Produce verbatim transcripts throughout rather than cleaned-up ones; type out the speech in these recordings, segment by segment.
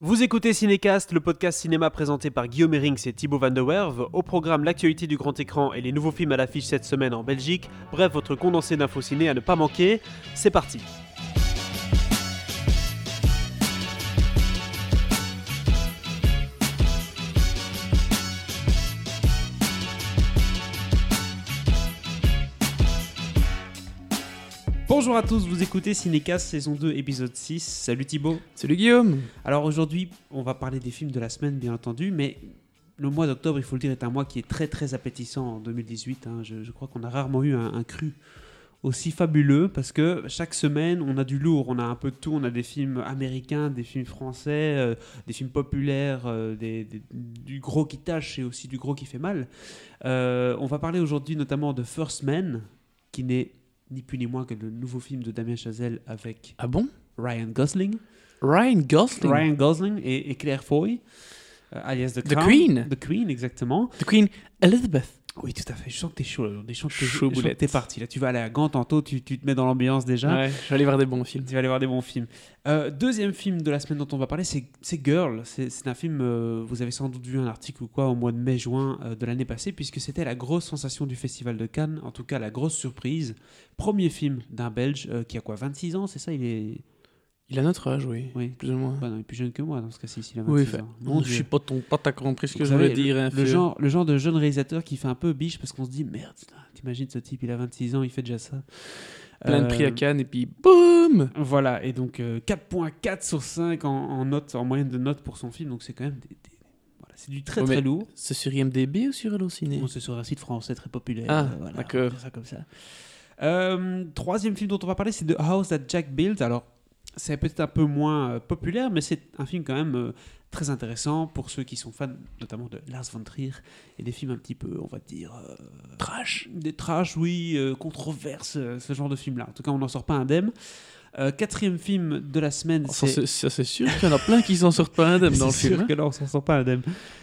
Vous écoutez Cinécast, le podcast cinéma présenté par Guillaume Herings et Thibaut Van der Werve. Au programme, l'actualité du grand écran et les nouveaux films à l'affiche cette semaine en Belgique. Bref, votre condensé d'infos ciné à ne pas manquer. C'est parti. Bonjour à tous, vous écoutez Cinécast saison deux épisode six. Salut Thibaut. Salut Guillaume. Alors aujourd'hui, on va parler des films de la semaine bien entendu, mais le mois d'octobre, il faut le dire, est un mois qui est très très appétissant en deux mille dix-huit. Hein. Je, je crois qu'on a rarement eu un, un cru aussi fabuleux parce que chaque semaine, on a du lourd, on a un peu de tout. On a des films américains, des films français, euh, des films populaires, euh, des, des, du gros qui tâche et aussi du gros qui fait mal. Euh, on va parler aujourd'hui notamment de First Man, qui n'est ni plus ni moins que le nouveau film de Damien Chazelle avec Ah bon Ryan Gosling. Ryan Gosling Ryan Gosling et, et Claire Foy, euh, alias The, The Crown. Queen. The Queen, exactement. The Queen Elizabeth. Oui, tout à fait. Je sens que t'es chaud. Je sens que t'es, Chaud je sens que boulette. t'es parti. Là, tu vas aller à Gand tantôt, tu, tu te mets dans l'ambiance déjà. Ouais, je vais aller voir des bons films. Tu vas aller voir des bons films. Euh, deuxième film de la semaine dont on va parler, c'est, c'est Girl. C'est, c'est un film, euh, vous avez sans doute vu un article ou quoi au mois de mai-juin euh, de l'année passée, puisque c'était la grosse sensation du Festival de Cannes, en tout cas la grosse surprise. Premier film d'un Belge euh, qui a quoi, vingt-six ans, c'est ça? Il est... Il a notre âge, oui. Oui. Plus ou moins. Bah non, il est plus jeune que moi dans ce cas-ci, s'il a vingt-six Oui, fait. ans. Mon je Dieu. suis pas ton pas t'as compris ce que Vous je voulais savez, dire. hein, le, le, vieux. genre, le genre de jeune réalisateur qui fait un peu biche parce qu'on se dit merde, t'imagines ce type, il a vingt-six ans, il fait déjà ça. Plein de Euh, prix à Cannes et puis boum. Voilà, et donc euh, quatre virgule quatre sur cinq en, en, note, en moyenne de notes pour son film, donc c'est quand même des, des, voilà, c'est du très Ouais, très mais lourd. C'est sur I M D B ou sur Allociné? Bon, c'est sur un site français très populaire. Ah, euh, voilà, d'accord. on va dire ça comme ça. Euh, troisième film dont on va parler, c'est The House That Jack Built. Alors, c'est peut-être un peu moins euh, populaire, mais c'est un film quand même euh, très intéressant pour ceux qui sont fans, notamment de Lars von Trier, et des films un petit peu, on va dire... Euh, Trash. Des trash, oui, euh, controverses, euh, ce genre de film-là. En tout cas, on n'en sort pas indemne. Euh, quatrième film de la semaine, Oh, ça, c'est... c'est... ça, c'est sûr qu'il y en a plein qui s'en sortent pas indemnes dans le C'est film. sûr hein. que là, on s'en sort pas indemne.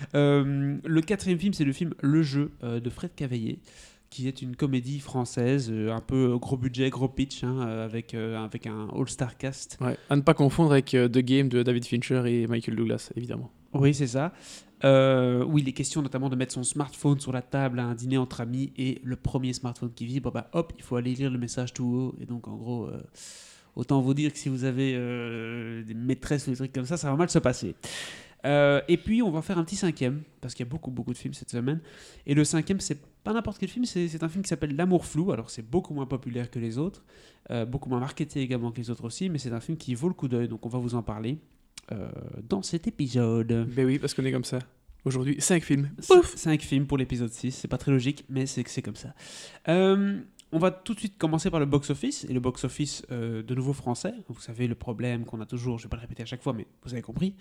Euh, le quatrième film, c'est le film Le Jeu euh, de Fred Cavaillé, qui est une comédie française, euh, un peu gros budget, gros pitch, hein, euh, avec, euh, avec un all-star cast. Ouais. À ne pas confondre avec euh, The Game de David Fincher et Michael Douglas, évidemment. Oui, c'est ça. Euh, où il est question notamment de mettre son smartphone sur la table à un dîner entre amis, et le premier smartphone qui vibre, bah, hop, il faut aller lire le message tout haut. Et donc, en gros, euh, autant vous dire que si vous avez euh, des maîtresses ou des trucs comme ça, ça va mal se passer. Euh, et puis, on va faire un petit cinquième, parce qu'il y a beaucoup, beaucoup de films cette semaine. Et le cinquième, c'est pas n'importe quel film, c'est, c'est un film qui s'appelle L'amour flou. Alors, c'est beaucoup moins populaire que les autres, euh, beaucoup moins marketé également que les autres aussi, mais c'est un film qui vaut le coup d'œil, donc on va vous en parler euh, dans cet épisode. Ben oui, parce qu'on est comme ça. Aujourd'hui, cinq films. Pouf, cinq films pour l'épisode six, c'est pas très logique, mais c'est, c'est comme ça. Euh, on va tout de suite commencer par le box-office, et le box-office euh, de nouveau français. Vous savez, le problème qu'on a toujours, je vais pas le répéter à chaque fois, mais vous avez compris.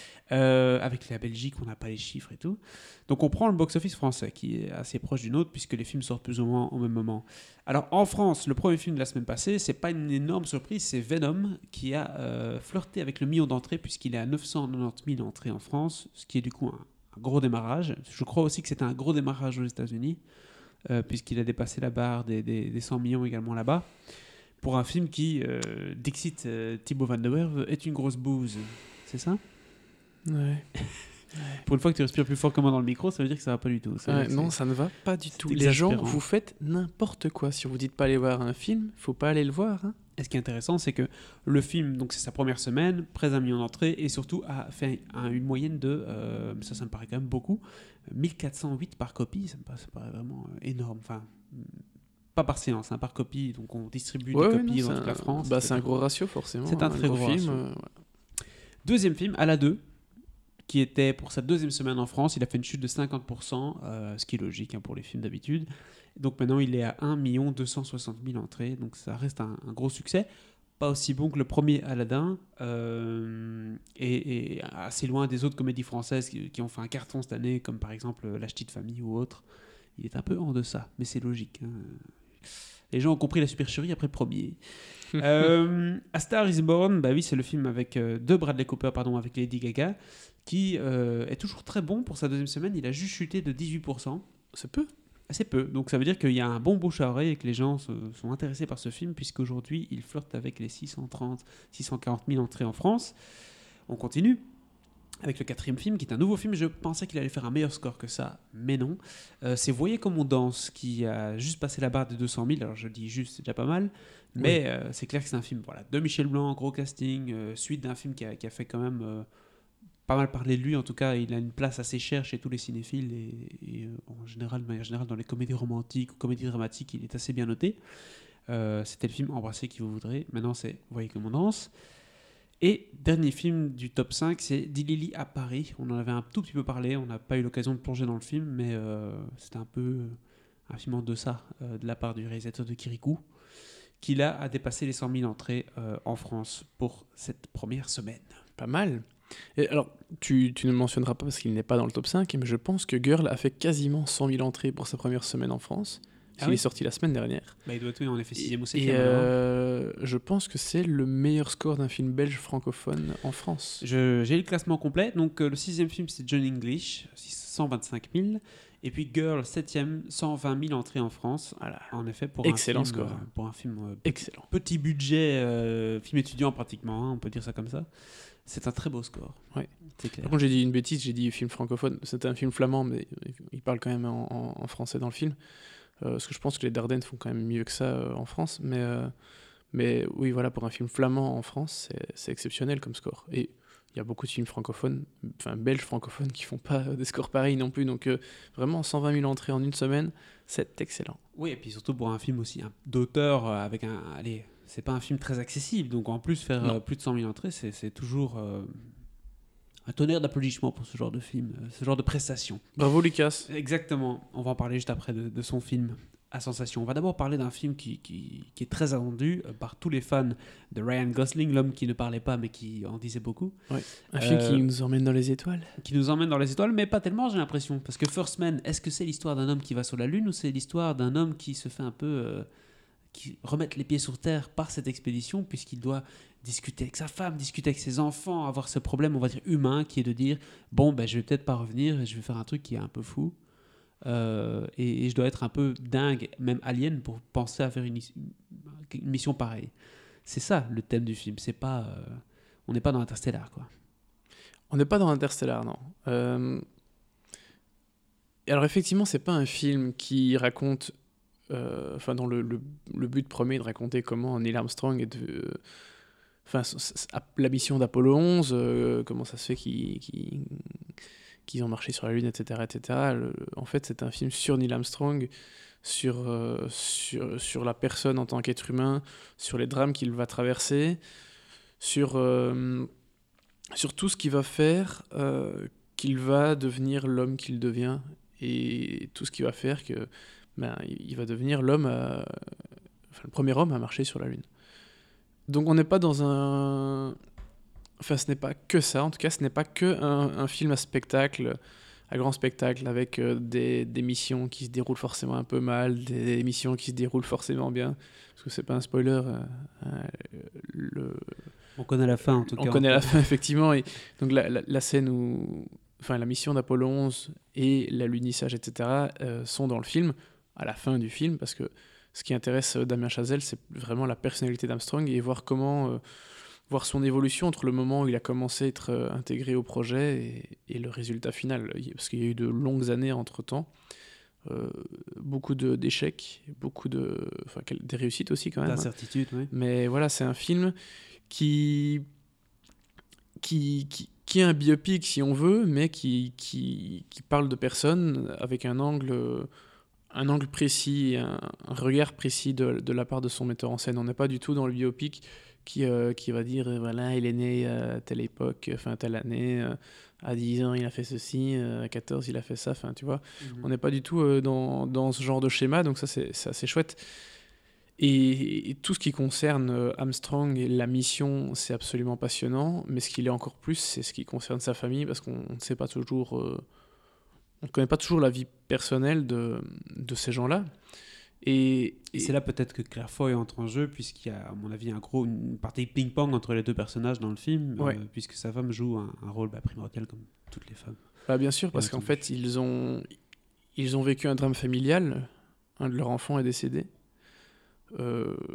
Euh, avec la Belgique, on n'a pas les chiffres et tout. Donc on prend le box-office français, qui est assez proche du nôtre, puisque les films sortent plus ou moins au même moment. Alors en France, le premier film de la semaine passée, c'est pas une énorme surprise, c'est Venom, qui a euh, flirté avec le million d'entrées, puisqu'il est à neuf cent quatre-vingt-dix mille entrées en France, ce qui est du coup un, un gros démarrage. Je crois aussi que c'était un gros démarrage aux États-Unis, euh, puisqu'il a dépassé la barre des, des, des cent millions également là-bas, pour un film qui, euh, Dixit euh, Thibaut Van der Werve, est une grosse bouse. C'est ça ? Ouais. Pour une fois que tu respires plus fort que moi dans le micro, ça veut dire que ça va pas du tout. Ça veut Ouais, dire que non, c'est- ça ne va pas du tout. c'est Les gens, exaspérant. vous faites n'importe quoi. Si vous dites pas aller voir un film, faut pas aller le voir. Hein. Et ce qui est intéressant, c'est que le film, donc c'est sa première semaine, près d'un million d'entrées, et surtout a fait un- une moyenne de, euh, ça, ça me paraît quand même beaucoup, mille quatre cent huit par copie. Ça me paraît, ça me paraît vraiment euh, énorme. Enfin, pas par séance, hein, par copie. Donc on distribue Ouais, des ouais, copies non, dans c'est toute la un- France. Bah, c'est c'est un pas- gros ratio, forcément. C'est un très gros film. ratio. euh, ouais. Deuxième film, à la deux, qui était pour sa deuxième semaine en France. Il a fait une chute de cinquante pour cent, euh, ce qui est logique hein, pour les films d'habitude. Donc maintenant, il est à un million deux cent soixante mille entrées. Donc ça reste un, un gros succès. Pas aussi bon que le premier Aladdin, euh, et, et assez loin des autres comédies françaises qui, qui ont fait un carton cette année, comme par exemple La Ch'tite Famille ou autre. Il est un peu en deçà, mais c'est logique. Hein. Les gens ont compris la supercherie après le premier. euh, A Star Is Born, bah oui, c'est le film avec euh, de Bradley Cooper, pardon, avec Lady Gaga, qui euh, est toujours très bon pour sa deuxième semaine. Il a juste chuté de dix-huit pour cent. C'est peu. Assez peu. Donc ça veut dire qu'il y a un bon bouche à oreille et que les gens se, sont intéressés par ce film, puisqu'aujourd'hui, il flirte avec les six cent trente, six cent quarante mille entrées en France. On continue. avec le quatrième film, qui est un nouveau film. Je pensais qu'il allait faire un meilleur score que ça, mais non. Euh, c'est Voyez comme on danse, qui a juste passé la barre des deux cent mille. Alors je dis juste, c'est déjà pas mal. Mais oui. euh, c'est clair que c'est un film voilà, de Michel Blanc, gros casting, euh, suite d'un film qui a, qui a fait quand même euh, pas mal parler de lui. En tout cas, il a une place assez chère chez tous les cinéphiles. Et, et euh, en général, de manière générale, dans les comédies romantiques ou comédies dramatiques, il est assez bien noté. Euh, c'était le film Embrassez qui vous voudrez. Maintenant, c'est Voyez comme on danse. Et dernier film du top cinq, c'est Dilili à Paris. On en avait un tout petit peu parlé, on n'a pas eu l'occasion de plonger dans le film, mais euh, c'était un peu un film en deçà euh, de la part du réalisateur de Kirikou, qui là a dépassé les cent mille entrées euh, en France pour cette première semaine. Pas mal. Et alors, tu, tu ne le mentionneras pas parce qu'il n'est pas dans le top cinq, mais je pense que Girl a fait quasiment cent mille entrées pour sa première semaine en France. Ah il oui. est sorti la semaine dernière. Bah, il doit être oui, en effet sixième ou septième. Et euh, je pense que c'est le meilleur score d'un film belge francophone en France. Je, j'ai le classement complet. Donc euh, le sixième film, c'est John English, cent vingt-cinq mille. Et puis Girl, septième, cent vingt mille entrées en France. Voilà. En effet, pour excellent un film, score. Euh, pour un film euh, excellent. Petit budget, euh, film étudiant pratiquement, hein, on peut dire ça comme ça. C'est un très beau score. Ouais. C'est clair. Par contre, j'ai dit une bêtise, j'ai dit film francophone. C'était un film flamand, mais il parle quand même en, en, en français dans le film. Euh, parce que je pense que les Dardennes font quand même mieux que ça euh, en France. Mais, euh, mais oui, voilà, pour un film flamand en France, c'est, c'est exceptionnel comme score. Et il y a beaucoup de films francophones, enfin belges francophones, qui font pas des scores pareils non plus. Donc euh, vraiment, cent vingt mille entrées en une semaine, c'est excellent. Oui, et puis surtout pour un film aussi hein, d'auteur, euh, avec un... Allez, c'est pas un film très accessible. Donc en plus, faire euh, plus de cent mille entrées, c'est, c'est toujours... Euh... un tonnerre d'applaudissements pour ce genre de film, ce genre de prestation. Bravo Lucas. Exactement, on va en parler juste après de, de son film à sensation. On va d'abord parler d'un film qui, qui, qui est très attendu par tous les fans de Ryan Gosling, l'homme qui ne parlait pas mais qui en disait beaucoup. Ouais. Un euh, film qui nous emmène dans les étoiles. Qui nous emmène dans les étoiles, mais pas tellement j'ai l'impression. Parce que First Man, est-ce que c'est l'histoire d'un homme qui va sur la Lune ou c'est l'histoire d'un homme qui se fait un peu... Euh, qui remettre les pieds sur terre par cette expédition, puisqu'il doit discuter avec sa femme, discuter avec ses enfants, avoir ce problème, on va dire, humain, qui est de dire, bon, ben, je vais peut-être pas revenir, et je vais faire un truc qui est un peu fou, euh, et, et je dois être un peu dingue, même alien, pour penser à faire une, une mission pareille. C'est ça, le thème du film. C'est pas... Euh, on n'est pas dans Interstellar, quoi. On n'est pas dans Interstellar, non. Euh... Alors, effectivement, c'est pas un film qui raconte... Enfin, euh, dans le, le, le but premier de raconter comment Neil Armstrong est de, enfin, euh, la mission d'Apollo onze, euh, comment ça se fait qu'ils, qu'ils, qu'ils ont marché sur la Lune, et cetera, et cetera. Le, en fait, c'est un film sur Neil Armstrong, sur, euh, sur, sur la personne en tant qu'être humain, sur les drames qu'il va traverser, sur, euh, sur tout ce qu'il va faire, euh, qu'il va devenir l'homme qu'il devient, et tout ce qu'il va faire que ben, il va devenir l'homme, à... enfin, le premier homme à marcher sur la Lune. Donc on n'est pas dans un... Enfin, ce n'est pas que ça, en tout cas, ce n'est pas que un, un film à spectacle, à grand spectacle, avec euh, des, des missions qui se déroulent forcément un peu mal, des missions qui se déroulent forcément bien, parce que c'est pas un spoiler. Euh, euh, le... On connaît la fin, en tout on cas. On connaît la fin, effectivement. Et donc la, la, la scène où... Enfin, la mission d'Apollo onze et l'alunissage, et cetera, euh, sont dans le film, à la fin du film, parce que ce qui intéresse Damien Chazelle, c'est vraiment la personnalité d'Armstrong et voir comment, euh, voir son évolution entre le moment où il a commencé à être euh, intégré au projet et, et le résultat final, parce qu'il y a eu de longues années entre-temps, euh, beaucoup de, d'échecs, beaucoup de, enfin, des réussites aussi quand même. D'incertitudes, hein. Oui. Mais voilà, c'est un film qui, qui, qui, qui est un biopic si on veut, mais qui, qui, qui parle de personnes avec un angle... un angle précis, un, un regard précis de, de la part de son metteur en scène. On n'est pas du tout dans le biopic qui, euh, qui va dire, euh, voilà, il est né à telle époque, enfin telle année, euh, à dix ans il a fait ceci, euh, à quatorze il a fait ça, enfin tu vois. Mm-hmm. On n'est pas du tout euh, dans, dans ce genre de schéma, donc ça c'est, c'est assez chouette. Et, et tout ce qui concerne euh, Armstrong et la mission, c'est absolument passionnant, mais ce qu'il est encore plus, c'est ce qui concerne sa famille, parce qu'on ne sait pas toujours... Euh, on ne connaît pas toujours la vie personnelle de, de ces gens-là. Et, et, et c'est là peut-être que Claire Foy entre en jeu, puisqu'il y a, à mon avis, un gros, une partie ping-pong entre les deux personnages dans le film, ouais. euh, puisque sa femme joue un, un rôle bah, primordial comme toutes les femmes. Bah, bien sûr, parce qu'en fait, ils ont, ils ont vécu un drame familial. Un de leurs enfants est décédé. Euh,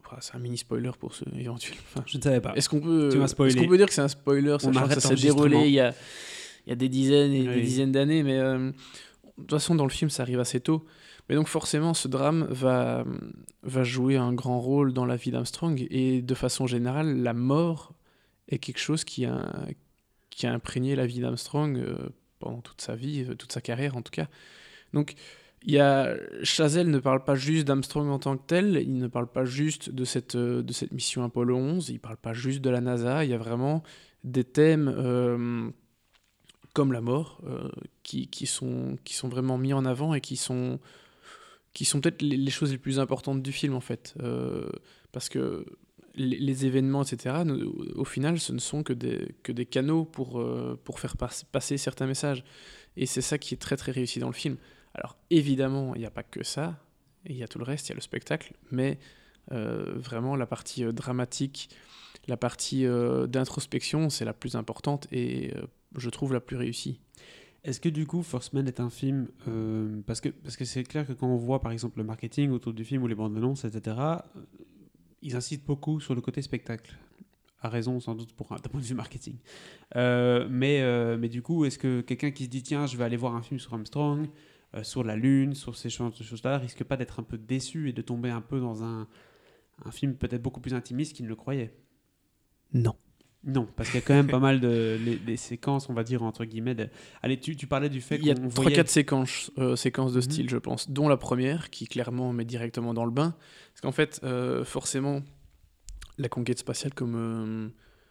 Enfin, c'est un mini spoiler pour ceux éventuels. Enfin, Je ne savais pas. est-ce qu'on peut, Tu m'as spoilé. est-ce qu'on peut dire que c'est un spoiler, On sachant que arrête ça s'est l'enregistrement. déroulé il y a, il y a des dizaines et Oui. des dizaines d'années, mais euh, de toute façon, dans le film, ça arrive assez tôt. Mais donc, forcément, ce drame va, va jouer un grand rôle dans la vie d'Armstrong, et de façon générale, la mort est quelque chose qui a, qui a imprégné la vie d'Armstrong euh, pendant toute sa vie, euh, toute sa carrière en tout cas. Donc, il y a... Chazelle ne parle pas juste d'Armstrong en tant que tel, il ne parle pas juste de cette, euh, de cette mission Apollo onze, il ne parle pas juste de la NASA, il y a vraiment des thèmes euh, comme la mort euh, qui, qui, sont, qui sont vraiment mis en avant et qui sont, qui sont peut-être les, les choses les plus importantes du film en fait. Euh, parce que les, les événements, et cetera, nous, au final, ce ne sont que des, que des canaux pour, euh, pour faire pas, passer certains messages. Et c'est ça qui est très très réussi dans le film. Alors évidemment, il n'y a pas que ça, il y a tout le reste, il y a le spectacle, mais euh, vraiment la partie euh, dramatique, la partie euh, d'introspection, c'est la plus importante et euh, je trouve la plus réussie. Est-ce que du coup, First Man est un film euh, parce que parce que c'est clair que quand on voit par exemple le marketing autour du film ou les bandes annonces, et cetera, euh, ils insistent beaucoup sur le côté spectacle. À raison, sans doute, pour un d'un point de vue marketing. Euh, mais, euh, mais du coup, est-ce que quelqu'un qui se dit tiens, je vais aller voir un film sur Armstrong, euh, sur la Lune, sur ces choses-là, risque pas d'être un peu déçu et de tomber un peu dans un, un film peut-être beaucoup plus intimiste qu'il ne le croyait? Non. Non, parce qu'il y a quand même pas mal de les, les séquences, on va dire, entre guillemets. De... Allez, tu, tu parlais du fait Il y a qu'on trois voyait... quatre séquences, euh, séquences de Mhm. style, je pense, dont la première, qui clairement met directement dans le bain. Parce qu'en fait, euh, forcément, la conquête spatiale, comme, euh,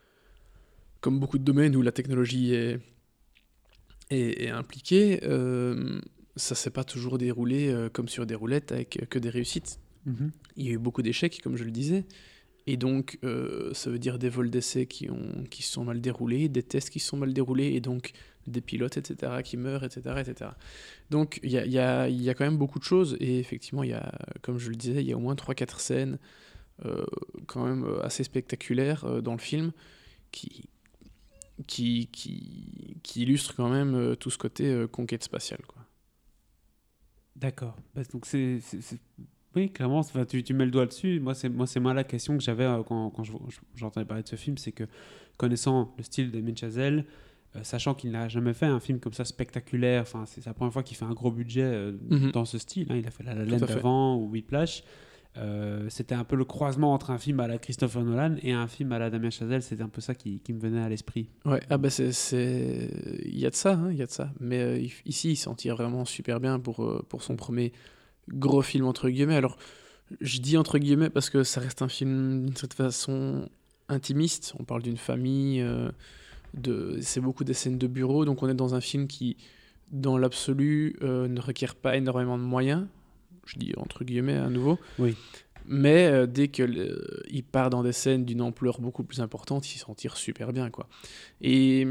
comme beaucoup de domaines où la technologie est, est, est impliquée, euh, ça s'est pas toujours déroulé euh, comme sur des roulettes avec que des réussites. Mhm. Il y a eu beaucoup d'échecs, comme je le disais. Et donc, euh, ça veut dire des vols d'essai qui, ont, qui se sont mal déroulés, des tests qui se sont mal déroulés, et donc des pilotes, et cetera, qui meurent, et cetera, et cetera. Donc, il y a, y, a, y a quand même beaucoup de choses, et effectivement, y a, comme je le disais, il y a au moins trois quatre scènes euh, quand même assez spectaculaires euh, dans le film qui, qui, qui, qui illustrent quand même euh, tout ce côté euh, conquête spatiale, quoi. D'accord. Bah, donc c'est, c'est, c'est- Oui, clairement, enfin, tu, tu mets le doigt dessus. Moi, c'est moi, c'est moi la question que j'avais euh, quand, quand je- je- j'entendais parler de ce film, c'est que connaissant le style de Chazelle, euh, sachant qu'il n'a jamais fait un film comme ça spectaculaire, enfin, c'est la première fois qu'il fait un gros budget euh, Mhm. dans ce style. Hein, il a fait La La Tout Land à fait. d'avant ou Whiplash. Euh, c'était un peu le croisement entre un film à la Christopher Nolan et un film à la Damien Chazelle. C'était un peu ça qui, qui me venait à l'esprit. Ouais, ah bah c'est, c'est... il y a de ça, hein, il y a de ça. Mais euh, il- ici, il s'en tire vraiment super bien pour, euh, pour son premier gros film, entre guillemets. Alors, je dis entre guillemets parce que ça reste un film d'une certaine façon intimiste. On parle d'une famille, euh, de... c'est beaucoup des scènes de bureau, donc on est dans un film qui, dans l'absolu, euh, ne requiert pas énormément de moyens. Je dis entre guillemets à nouveau. Oui. Mais euh, dès qu'il part dans des scènes d'une ampleur beaucoup plus importante, il s'en tire super bien, quoi. Et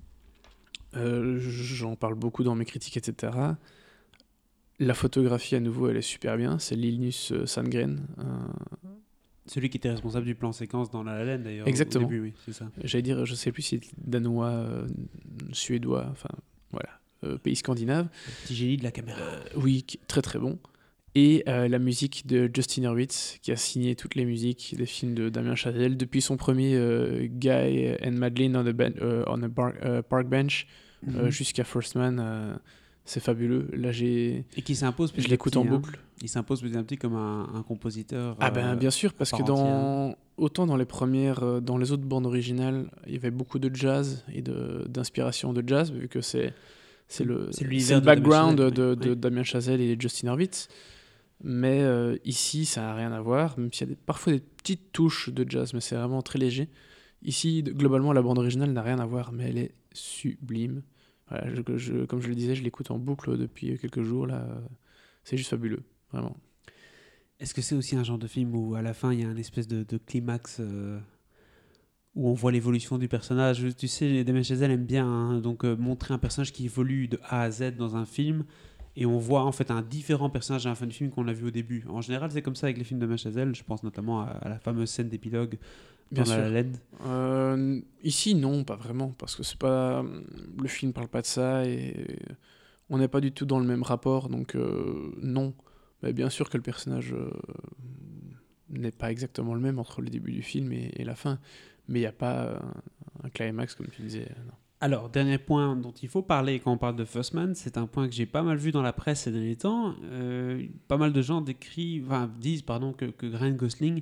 euh, j'en parle beaucoup dans mes critiques, et cetera. La photographie, à nouveau, elle est super bien. C'est Linus euh, Sandgren. un- Celui qui était responsable du plan séquence dans La La Land, d'ailleurs. Exactement. Au début, oui, c'est ça. J'allais dire, je sais plus si c'est danois, euh, suédois, enfin, voilà, euh, pays scandinave. Le petit génie de la caméra. Euh, oui, qui- très très bon. Et euh, la musique de Justin Hurwitz, qui a signé toutes les musiques des films de Damien Chazelle depuis son premier euh, Guy and Madeline on a, ben- euh, on a bar- euh, Park Bench euh, Mhm. jusqu'à First Man. euh, c'est fabuleux. Là, j'ai... Et qui s'impose petit je à l'écoute petit, en hein. boucle. Il s'impose petit à petit comme un, un compositeur. Ah ben euh, bien sûr, parce à que part entière. dans autant dans les premières, euh, dans les autres bandes originales, il y avait beaucoup de jazz et de d'inspiration de jazz, vu que c'est c'est le C'est c'est l'univers le de Damien background Chazelle, de, oui. de Oui. Damien Chazelle et Justin Hurwitz. Mais euh, ici, ça n'a rien à voir, même s'il y a des- parfois des petites touches de jazz, mais c'est vraiment très léger. Ici, de- globalement, la bande originale n'a rien à voir, mais elle est sublime. Voilà, je- je- comme je le disais, je l'écoute en boucle depuis quelques jours. Là, euh, c'est juste fabuleux, vraiment. Est-ce que c'est aussi un genre de film où à la fin il y a un espèce de, de climax euh, où on voit l'évolution du personnage? Tu sais, Damien Chazelle aime bien hein, donc euh, montrer un personnage qui évolue de A à Z dans un film et on voit en fait un différent personnage à la fin du film qu'on a vu au début. En général, c'est comme ça avec les films de Damien Chazelle. Je pense notamment à, à la fameuse scène d'épilogue dans Bien La La sûr. Land. Euh, ici, non, pas vraiment, parce que c'est pas le film parle pas de ça et on n'est pas du tout dans le même rapport, donc euh, non. Mais bien sûr que le personnage euh, n'est pas exactement le même entre le début du film et, et la fin. Mais il n'y a pas un, un climax, comme tu disais. Non. Alors, dernier point dont il faut parler quand on parle de First Man, c'est un point que j'ai pas mal vu dans la presse ces derniers temps. Euh, pas mal de gens décrivent, enfin, disent pardon, que, que Ryan Gosling,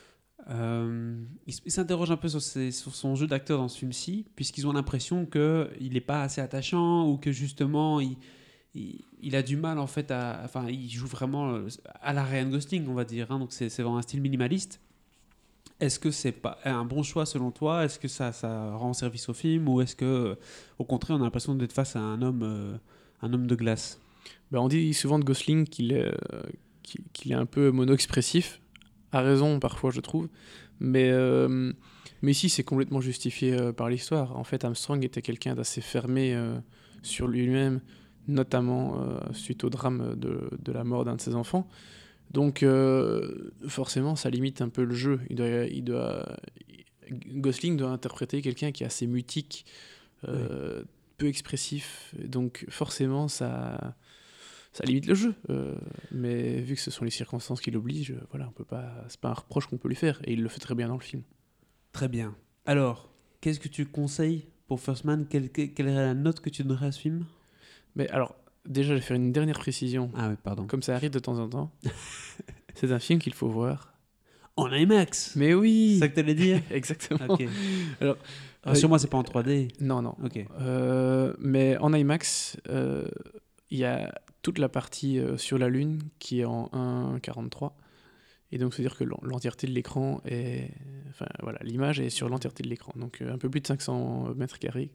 euh, il, il s'interroge un peu sur, ses, sur son jeu d'acteur dans ce film-ci, puisqu'ils ont l'impression qu'il n'est pas assez attachant ou que justement il, il, il a du mal en fait à, enfin, il joue vraiment à la Ryan Gosling, on va dire. Hein, donc c'est, c'est vraiment un style minimaliste. Est-ce que c'est pas un bon choix selon toi? Est-ce que ça, ça rend service au film ou est-ce que, au contraire, on a l'impression d'être face à un homme, euh, un homme de glace? Ben, on dit souvent de Gosling qu'il est, euh, qu'il, qu'il est un peu mono-expressif. A raison parfois, je trouve. Mais, euh, mais ici, c'est complètement justifié euh, par l'histoire. En fait, Armstrong était quelqu'un d'assez fermé euh, sur lui-même, notamment euh, suite au drame de, de la mort d'un de ses enfants. Donc, euh, forcément, ça limite un peu le jeu. Il doit, il doit, Gosling doit interpréter quelqu'un qui est assez mutique, euh, oui. peu expressif. Donc, forcément, ça, ça limite le jeu. Euh, mais vu que ce sont les circonstances qui l'obligent, voilà, on peut pas, c'est pas un reproche qu'on peut lui faire. Et il le fait très bien dans le film. Très bien. Alors, qu'est-ce que tu conseilles pour First Man? Quelle, quelle est la note que tu donnerais à ce film? Mais alors, déjà, je vais faire une dernière précision. Ah oui, pardon. Comme ça arrive de temps en temps. C'est un film qu'il faut voir en IMAX. Mais oui. C'est ça que t'allais dire? Exactement. Okay. Alors, rassure-moi, euh, c'est pas en trois D. Non, non. Ok. Euh, mais en IMAX, il euh, y a toute la partie euh, sur la Lune qui est en un virgule quarante-trois. Et donc, c'est-à-dire que l'entièreté de l'écran est... Enfin, voilà, l'image est sur l'entièreté de l'écran. Donc, euh, un peu plus de cinq cents mètres carrés.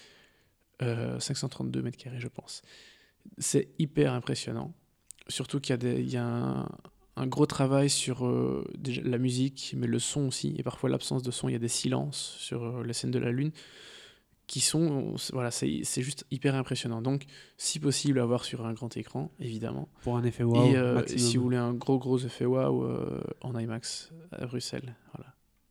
Euh, cinq cent trente-deux mètres carrés, je pense. C'est hyper impressionnant. Surtout qu'il y a, des, il y a un, un gros travail sur euh, déjà la musique, mais le son aussi. Et parfois, l'absence de son, il y a des silences sur euh, les scènes de la Lune qui sont... Voilà, c'est, c'est juste hyper impressionnant. Donc, si possible, à voir sur un grand écran, évidemment. Pour un effet waouh. Et euh, si vous voulez un gros, gros effet waouh euh, en IMAX à Bruxelles. Voilà.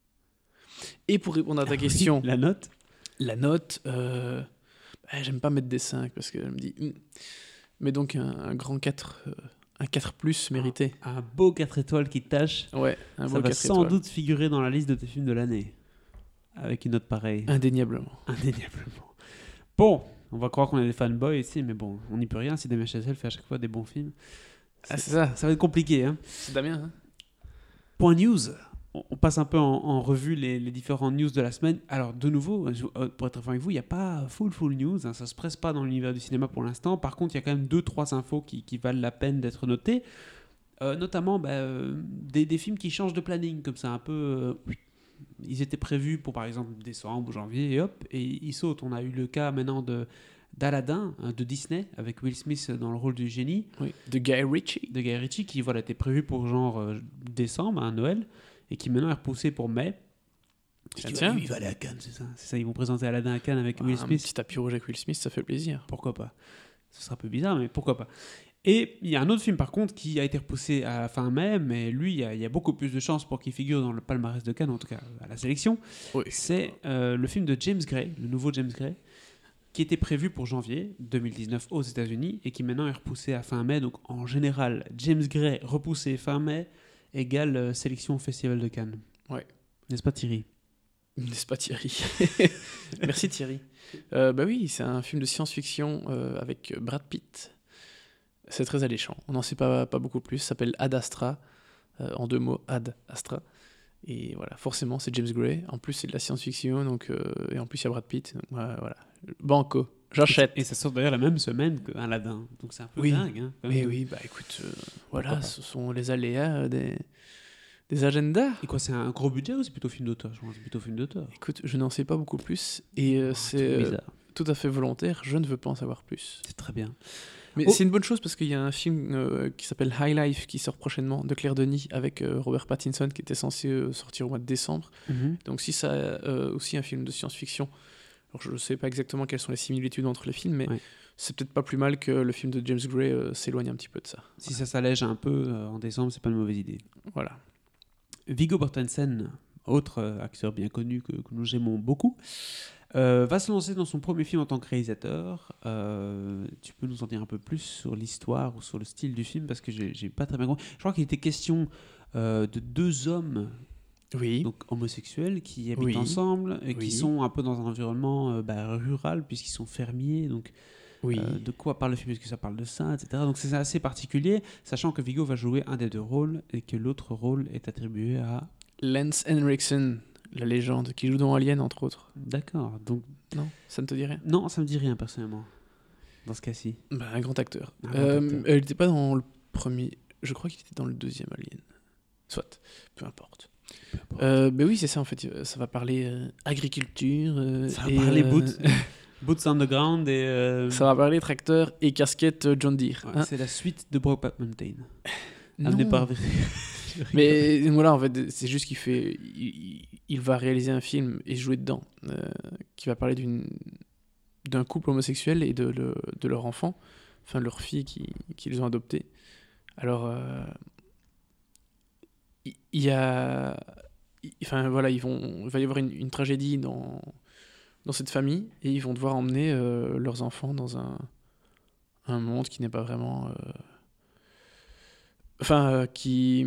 Et pour répondre à ta question... La note La note... Euh, bah, j'aime pas mettre des cinq parce que je me dis... Hmm, mais donc un, un grand quatre... Euh, un quatre plus mérité. Un, un beau quatre étoiles qui tâche. Ouais, un ça beau va quatre sans étoiles. doute figurer dans la liste de tes films de l'année. Avec une note pareille. Indéniablement. Indéniablement. Bon, on va croire qu'on est des fanboys ici, mais bon, on n'y peut rien si Damien Chazelle fait à chaque fois des bons films. C'est, ah, c'est ça. Ça va être compliqué. Hein. C'est Damien. Hein. Point news. On passe un peu en, en revue les, les différents news de la semaine. Alors, de nouveau, pour être franc avec vous, il n'y a pas full full news. Hein, ça ne se presse pas dans l'univers du cinéma pour l'instant. Par contre, il y a quand même deux trois infos qui, qui valent la peine d'être notées. Euh, notamment bah, euh, des, des films qui changent de planning, comme ça, un peu... Euh, ils étaient prévus pour, par exemple, décembre ou janvier, et hop, et ils sautent. On a eu le cas maintenant de, d'Aladdin, hein, de Disney, avec Will Smith dans le rôle du génie. Oui, de Guy Ritchie. De Guy Ritchie, qui voilà, était prévu pour genre euh, décembre, à hein, Noël. Et qui maintenant est repoussé pour mai. Tiens, tiens. Il va aller à Cannes, c'est ça. C'est ça, ils vont présenter Aladdin à Cannes avec ah, Will Smith. Un petit tapis rouge avec Will Smith, ça fait plaisir. Pourquoi pas? Ce sera un peu bizarre, mais pourquoi pas? Et il y a un autre film, par contre, qui a été repoussé à fin mai, mais lui, il y a, il y a beaucoup plus de chances pour qu'il figure dans le palmarès de Cannes, en tout cas à la sélection. Oui. C'est euh, le film de James Gray, le nouveau James Gray, qui était prévu pour janvier deux mille dix-neuf aux États-Unis et qui maintenant est repoussé à fin mai. Donc en général, James Gray repoussé fin mai égale euh, sélection au Festival de Cannes. Ouais. N'est-ce pas Thierry? N'est-ce pas Thierry? Merci Thierry. Euh, bah oui, c'est un film de science-fiction euh, avec Brad Pitt. C'est très alléchant. On n'en sait pas, pas beaucoup plus. Ça s'appelle Ad Astra. Euh, en deux mots, Ad Astra. Et voilà, forcément, c'est James Gray. En plus, c'est de la science-fiction. Donc, euh, et en plus, il y a Brad Pitt. Donc, euh, voilà. Banco. J'achète. Et ça sort d'ailleurs la même semaine qu'Aladdin. Donc, c'est un peu oui. dingue. Hein, mais oui, bah écoute, euh, voilà, ce sont les aléas des... des agendas. Et quoi, c'est un gros budget ou c'est plutôt film d'auteur? Je pense que c'est plutôt film d'auteur. Écoute, je n'en sais pas beaucoup plus. Et euh, oh, c'est euh, tout à fait volontaire. Je ne veux pas en savoir plus. C'est très bien. Mais oh. c'est une bonne chose parce qu'il y a un film euh, qui s'appelle High Life qui sort prochainement de Claire Denis avec euh, Robert Pattinson qui était censé euh, sortir au mois de décembre. Mm-hmm. Donc si ça euh, aussi un film de science-fiction. Alors je ne sais pas exactement quelles sont les similitudes entre les films, mais ouais. c'est peut-être pas plus mal que le film de James Gray euh, s'éloigne un petit peu de ça. Si voilà. ça s'allège un peu euh, en décembre, c'est pas une mauvaise idée. Voilà. Viggo Mortensen, autre euh, acteur bien connu que, que nous aimons beaucoup, euh, va se lancer dans son premier film en tant que réalisateur. Euh, tu peux nous en dire un peu plus sur l'histoire ou sur le style du film parce que j'ai, j'ai pas très bien compris. Je crois qu'il était question euh, de deux hommes Oui. donc homosexuels qui habitent Oui. ensemble et qui Oui. sont un peu dans un environnement euh, bah, rural puisqu'ils sont fermiers. Donc, Oui. euh, de quoi parle le film? Est-ce que ça parle de ça, et cetera. Donc c'est assez particulier, sachant que Viggo va jouer un des deux rôles et que l'autre rôle est attribué à... Lance Henriksen, la légende, qui joue dans Alien, entre autres. D'accord. Donc Non, ça ne te dit rien? non, ça me dit rien personnellement. Dans ce cas-ci. Bah, un grand acteur. Un grand Euh, acteur. Elle n'était pas dans le premier. Je crois qu'il était dans le deuxième Alien. Soit, peu importe. Peu importe. Euh, ben oui, c'est ça en fait. Ça va parler euh, agriculture. euh, Ça va et, parler euh, boots, boots underground et. euh, Ça va parler tracteur et casquette euh, John Deere. ouais, hein. c'est la suite de Brokeback Mountain. Non. Amené par. Mais voilà, en fait, c'est juste qu'il fait. Il, il va réaliser un film et jouer dedans euh, qui va parler d'une d'un couple homosexuel et de, le, de leur enfant, enfin de leur fille qui, qu'ils ont adoptée. Alors, euh, il il y a. il- Enfin voilà, ils vont, il va y avoir une, une tragédie dans, dans cette famille et ils vont devoir emmener euh, leurs enfants dans un, un monde qui n'est pas vraiment. euh, Enfin, euh, qui.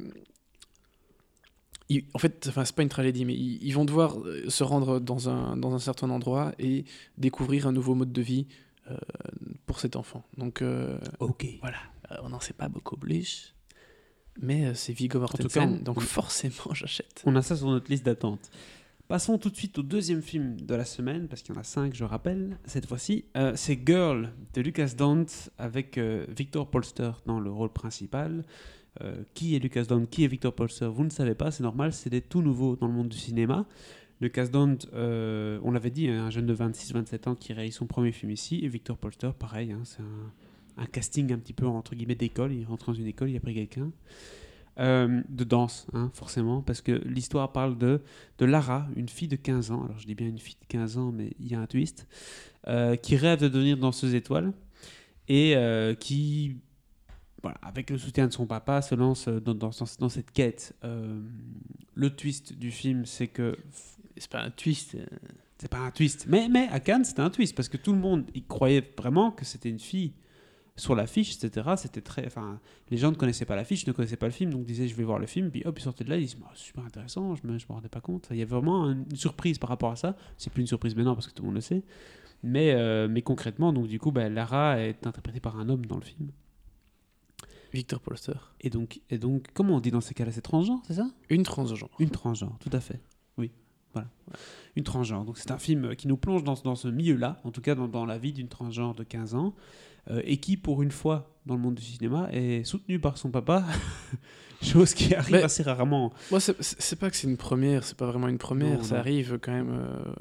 ils- en fait, enfin, c'est pas une tragédie, mais ils, ils vont devoir euh, se rendre dans un, dans un certain endroit et découvrir un nouveau mode de vie euh, pour cet enfant. Donc, euh, Ok. voilà, Euh, on n'en sait pas beaucoup plus, mais euh, c'est Viggo tout cas, Mortensen, on- donc on- forcément j'achète. On a ça sur notre liste d'attente. Passons tout de suite au deuxième film de la semaine, parce qu'il y en a cinq, je rappelle, cette fois-ci. Euh, c'est Girl de Lucas Dont avec euh, Victor Polster dans le rôle principal. Euh, qui est Lucas Dont? Qui est Victor Polster? Vous ne savez pas, c'est normal, c'est des tout nouveaux dans le monde du cinéma. Lucas Dont, euh, on l'avait dit, hein, un jeune de vingt-six vingt-sept ans qui réalise son premier film ici. Et Victor Polster, pareil, hein, c'est un, un casting un petit peu entre guillemets d'école. Il rentre dans une école, il a pris quelqu'un. Euh, de danse, hein, forcément, parce que l'histoire parle de, de Lara, une fille de quinze ans, alors je dis bien une fille de quinze ans, mais il y a un twist, euh, qui rêve de devenir danseuse étoile, et euh, qui, voilà, avec le soutien de son papa, se lance dans, dans, dans cette quête. Euh, le twist du film, c'est que... C'est pas un twist. euh, C'est pas un twist, mais, mais à Cannes, c'était un twist, parce que tout le monde y croyait vraiment que c'était une fille sur l'affiche, et cetera. C'était très, enfin, les gens ne connaissaient pas l'affiche, ne connaissaient pas le film, donc disaient je vais voir le film, puis hop, ils sortaient de là, ils disaient bah, super intéressant, je me, je me rendais pas compte. Il y a vraiment une surprise par rapport à ça. C'est plus une surprise maintenant parce que tout le monde le sait, mais, euh, mais concrètement, donc du coup, bah, Lara est interprétée par un homme dans le film. Victor Polster. Et donc, et donc, comment on dit dans ces cas-là, c'est transgenre, c'est ça? Une transgenre. Une transgenre, tout à fait. Oui, voilà. Une transgenre. Donc c'est un film qui nous plonge dans, dans ce milieu-là, en tout cas dans, dans la vie d'une transgenre de quinze ans, euh, et qui, pour une fois, dans le monde du cinéma, est soutenu par son papa, chose qui arrive Mais- assez rarement. Moi, c'est- c'est c'est pas que c'est une première, c'est pas vraiment une première. Non, ça non. arrive quand même, euh,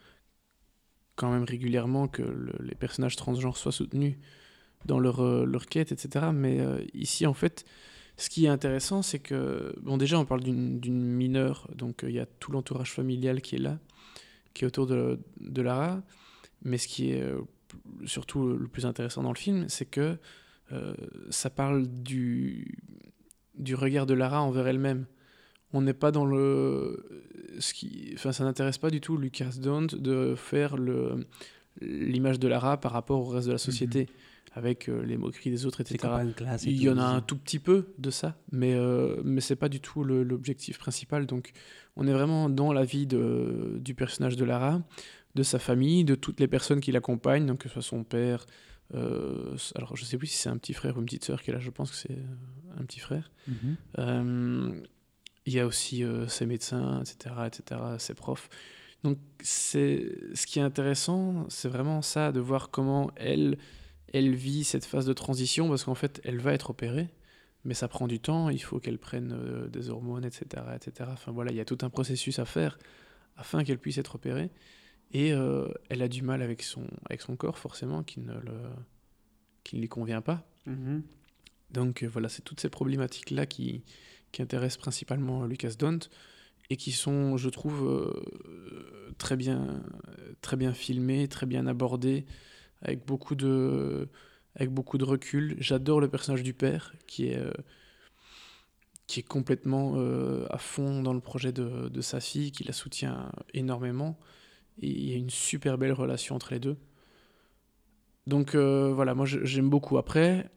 quand même régulièrement que le- les personnages transgenres soient soutenus dans leur, euh, leur quête, et cetera. Mais euh, ici, en fait, ce qui est intéressant, c'est que, bon, déjà, on parle d'une d'une mineure, donc euh, il y a tout l'entourage familial qui est là, qui est autour de, de Lara. Mais ce qui est euh, surtout le plus intéressant dans le film, c'est que euh, ça parle du, du regard de Lara envers elle-même. On n'est pas dans le... Ce qui, enfin, ça n'intéresse pas du tout Lucas Dont de faire le, l'image de Lara par rapport au reste de la société, avec euh, les moqueries des autres, C'est et cetera. copains de classe et Il tout, y en a aussi. un tout petit peu de ça, mais, euh, mais c'est pas du tout le- l'objectif principal. Donc, on est vraiment dans la vie de, du personnage de Lara, de sa famille, de toutes les personnes qui l'accompagnent, donc que ce soit son père. euh, alors, je sais plus si c'est un petit frère ou une petite sœur qui est là, je pense que c'est euh, un petit frère. Mhm. Euh, Il y a aussi euh, ses médecins, et cetera, et cetera, ses profs. Donc, c'est, ce qui est intéressant, c'est vraiment ça, de voir comment elle, elle vit cette phase de transition, parce qu'en fait, elle va être opérée, mais ça prend du temps, il faut qu'elle prenne euh, des hormones, et cetera, et cetera. Enfin voilà, il y a tout un processus à faire afin qu'elle puisse être opérée. Et euh, elle a du mal avec son, avec son corps, forcément, qui ne, le, qui ne lui convient pas. Mhm. Donc euh, voilà, c'est toutes ces problématiques-là qui, qui intéressent principalement Lucas Dont et qui sont, je trouve, euh, très bien, très bien filmées, très bien abordées, avec beaucoup de, avec beaucoup de recul. J'adore le personnage du père, qui est, euh, qui est complètement euh, à fond dans le projet de, de sa fille, qui la soutient énormément. Et il y a une super belle relation entre les deux. Donc euh, voilà, moi je- j'aime beaucoup. Après,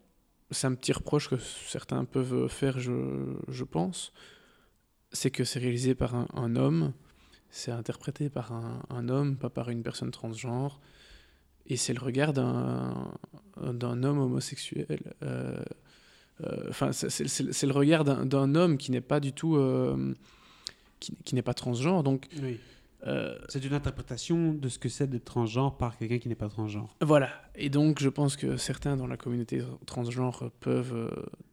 c'est un petit reproche que certains peuvent faire, je, je pense, c'est que c'est réalisé par un, un homme, c'est interprété par un, un homme, pas par une personne transgenre, et c'est le regard d'un, d'un homme homosexuel. euh, euh, Enfin, c'est, c'est- c'est- c'est le regard d'un, d'un homme qui n'est pas du tout, euh, qui, qui n'est pas transgenre, donc Oui. euh, C'est une interprétation de ce que c'est d'être transgenre par quelqu'un qui n'est pas transgenre. voilà. Et donc, je pense que certains dans la communauté transgenre peuvent, euh,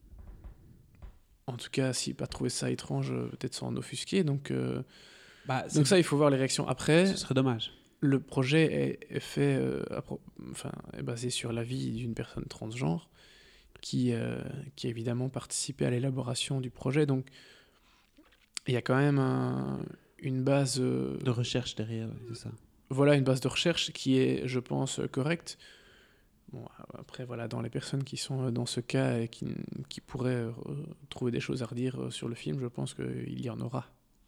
en tout cas, si pas trouver ça étrange, euh, peut-être s'en offusquer. Donc, euh, Bah, c'est- donc ça, il faut voir les réactions. Après, ce serait dommage. le projet est, est fait, euh, à pro- enfin, est basé sur l'avis d'une personne transgenre qui, euh, qui a évidemment participé à l'élaboration du projet. Donc, il y a quand même un- une base, euh, De recherche derrière, ouais, c'est ça. voilà, une base de recherche qui est, je pense, correcte. Bon, après, voilà, dans les personnes qui sont dans ce cas et qui, qui pourraient euh, trouver des choses à redire euh, sur le film, je pense qu'il y en aura.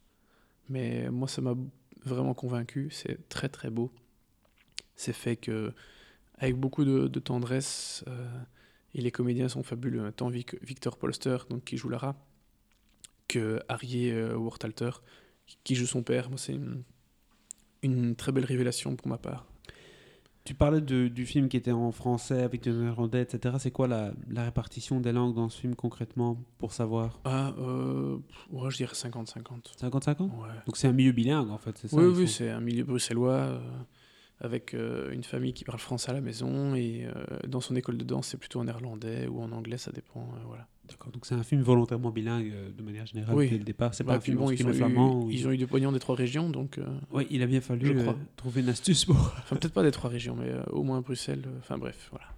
Mais moi, ça m'a vraiment convaincu. C'est très, très beau. C'est fait que, avec beaucoup de, de tendresse, euh, et les comédiens sont fabuleux. Tant Vic- Victor Polster, donc, qui joue Lara, que Harry euh, Wortalter, qui joue son père. Moi, c'est une, une très belle révélation pour ma part. Tu parlais de- du film qui était en français avec du néerlandais, et cetera. C'est quoi la, la répartition des langues dans ce film concrètement, pour savoir? Ah, euh, ouais, je dirais cinquante cinquante. cinquante cinquante. Ouais. Donc c'est un milieu bilingue en fait, c'est ça? Oui, il oui, faut- c'est un milieu bruxellois euh, avec euh, une famille qui parle français à la maison et euh, dans son école de danse, c'est plutôt en néerlandais ou en anglais, ça dépend. euh, voilà. D'accord, donc c'est un film volontairement bilingue euh, de manière générale Oui. dès le départ. C'est Bah, pas un puis film bon, en ils ont, streamer eu, flamand. où ils il- ont eu du pognon des trois régions, donc. euh, Oui, il a bien fallu Je euh, crois. trouver une astuce pour. Enfin, peut-être pas des trois régions, mais euh, au moins Bruxelles. euh, Enfin, bref, voilà.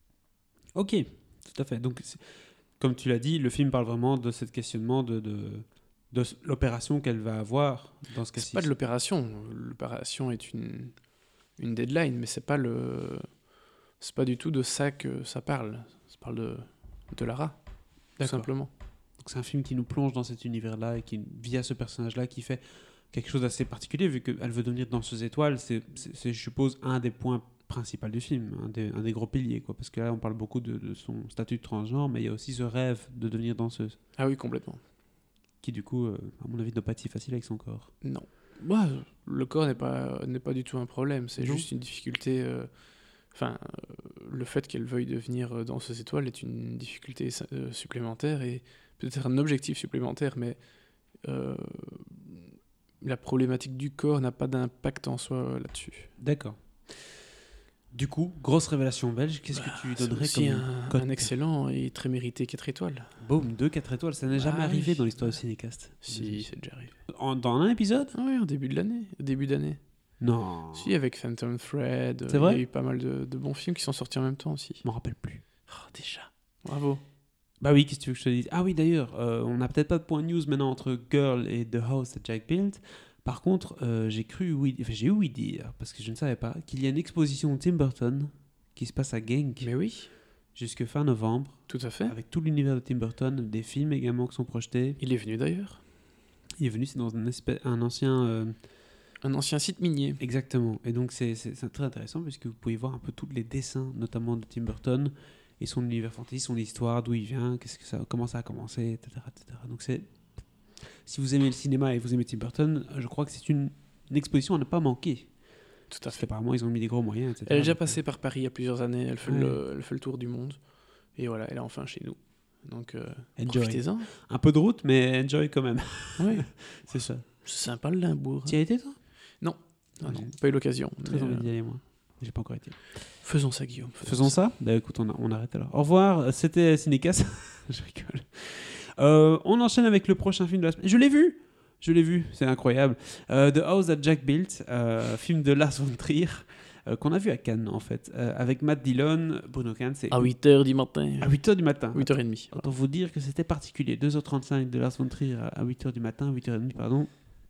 Ok, tout à fait. Donc, c'est- comme tu l'as dit, le film parle vraiment de ce questionnement de, de, de s- l'opération qu'elle va avoir dans ce cas-ci. C'est pas de l'opération. L'opération est une, une deadline, mais c'est pas le. C'est pas du tout de ça que ça parle. Ça parle de, de Lara, tout D'accord. simplement. Donc, c'est un film qui nous plonge dans cet univers-là et qui, via ce personnage-là, qui fait quelque chose d'assez particulier, vu qu'elle veut devenir danseuse étoile. C'est, c'est, c'est, je suppose, un des points principaux du film, un des, un des gros piliers, quoi. Parce que là, on parle beaucoup de, de son statut de transgenre, mais il y a aussi ce rêve de devenir danseuse, Ah oui, complètement. qui, du coup, euh, à mon avis, ne doit pas être si facile avec son corps. Non. Bah, le corps n'est pas, n'est pas du tout un problème, c'est Non. juste une difficulté. euh, Enfin, euh, le fait qu'elle veuille devenir euh, danseuse étoile est une difficulté euh, supplémentaire et peut-être un objectif supplémentaire, mais euh, la problématique du corps n'a pas d'impact en soi euh, là-dessus. D'accord. Du coup, grosse révélation belge, qu'est-ce que tu C'est donnerais aussi comme un, cote? un excellent et très mérité quatre étoiles. Boum, deux quatre étoiles, ça n'est Ah jamais oui. arrivé dans l'histoire du Cinécast. Si, c'est déjà arrivé. En- dans un épisode? Ah oui, en début de l'année. Début d'année. Non. Si, avec Phantom Thread. C'est euh, vrai Il y a eu pas mal de, de bons films qui sont sortis en même temps aussi. Je m'en rappelle plus. Oh, déjà. Bravo. Bah oui, qu'est-ce que tu veux que je te dise? Ah oui, d'ailleurs, euh, on n'a peut-être pas de point news maintenant entre Girl et The House that Jack Built. Par contre, euh, j'ai cru, oui, enfin, j'ai ouï dire, parce que je ne savais pas, qu'il y a une exposition Tim Burton qui se passe à Genk Mais oui, jusque fin novembre, tout à fait. avec tout l'univers de Tim Burton, des films également qui sont projetés. Il est venu d'ailleurs. Il est venu, c'est dans un, espèce, un ancien... euh, Un ancien site minier. Exactement. Et donc, c'est c'est- c'est très intéressant puisque vous pouvez voir un peu tous les dessins, notamment de Tim Burton et son univers fantasy, son histoire, d'où il vient, qu'est-ce que ça, comment ça a commencé, et cetera, et cetera. Donc, c'est si vous aimez le cinéma et vous aimez Tim Burton, je crois que c'est une, une exposition à ne pas manquer. Tout à Parce fait. qu'apparemment, ils ont mis des gros moyens, et cetera. Elle est déjà Donc, passée par Paris il y a plusieurs années. Elle fait, Ouais. le, elle fait le tour du monde. Et voilà, elle est enfin chez nous. Donc, euh, Enjoy. profitez-en. euh, un peu de route, mais enjoy quand même. Oui. C'est ça. C'est sympa le Limbourg. Tu y as été, toi? Ah non, pas eu l'occasion. Très mais, envie euh, d'y aller, moi. J'ai pas encore été. faisons ça, Guillaume. Faisons ça. Bah écoute, on, a- on arrête alors. Au revoir, c'était Cinécast. Je rigole. Euh, on enchaîne avec le prochain film de la semaine. Je l'ai vu. Je l'ai vu, c'est incroyable. Euh, The House That Jack Built, euh, film de Lars von Trier, euh, qu'on a vu à Cannes en fait, euh, avec Matt Dillon, Bruno Cannes. C'est À huit heures du matin. à huit heures du matin. huit heures trente. Autant vous dire que c'était particulier. deux heures trente-cinq de Lars von Trier à huit heures du matin, huit heures trente, pardon.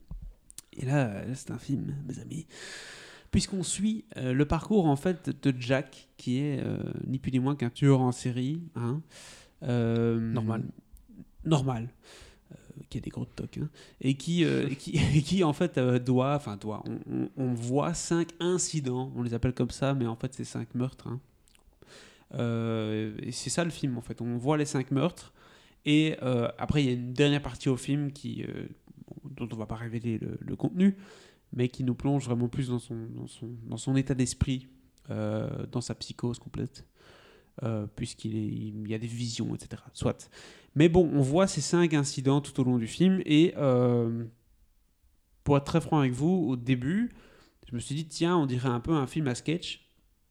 Et là, là, c'est un film, mes amis. Puisqu'on suit euh, le parcours en fait de Jack, qui est euh, ni plus ni moins qu'un tueur en série. Hein, euh, Normal. Normal. Euh, qui a des gros tocs. Hein, et qui, euh, et qui, et qui, en fait, euh, doit. Enfin, doit. On, on, on voit cinq incidents, on les appelle comme ça, mais en fait, c'est cinq meurtres. Hein, Euh, et c'est ça le film en fait. On voit les cinq meurtres et euh, après il y a une dernière partie au film qui, euh, dont on va pas révéler le, le contenu, mais qui nous plonge vraiment plus dans son, dans son, dans son état d'esprit, euh, dans sa psychose complète, euh, puisqu'il est, il y a des visions, et cetera. Soit. Mais bon, on voit ces cinq incidents tout au long du film et euh, pour être très franc avec vous, au début, je me suis dit tiens, on dirait un peu un film à sketch,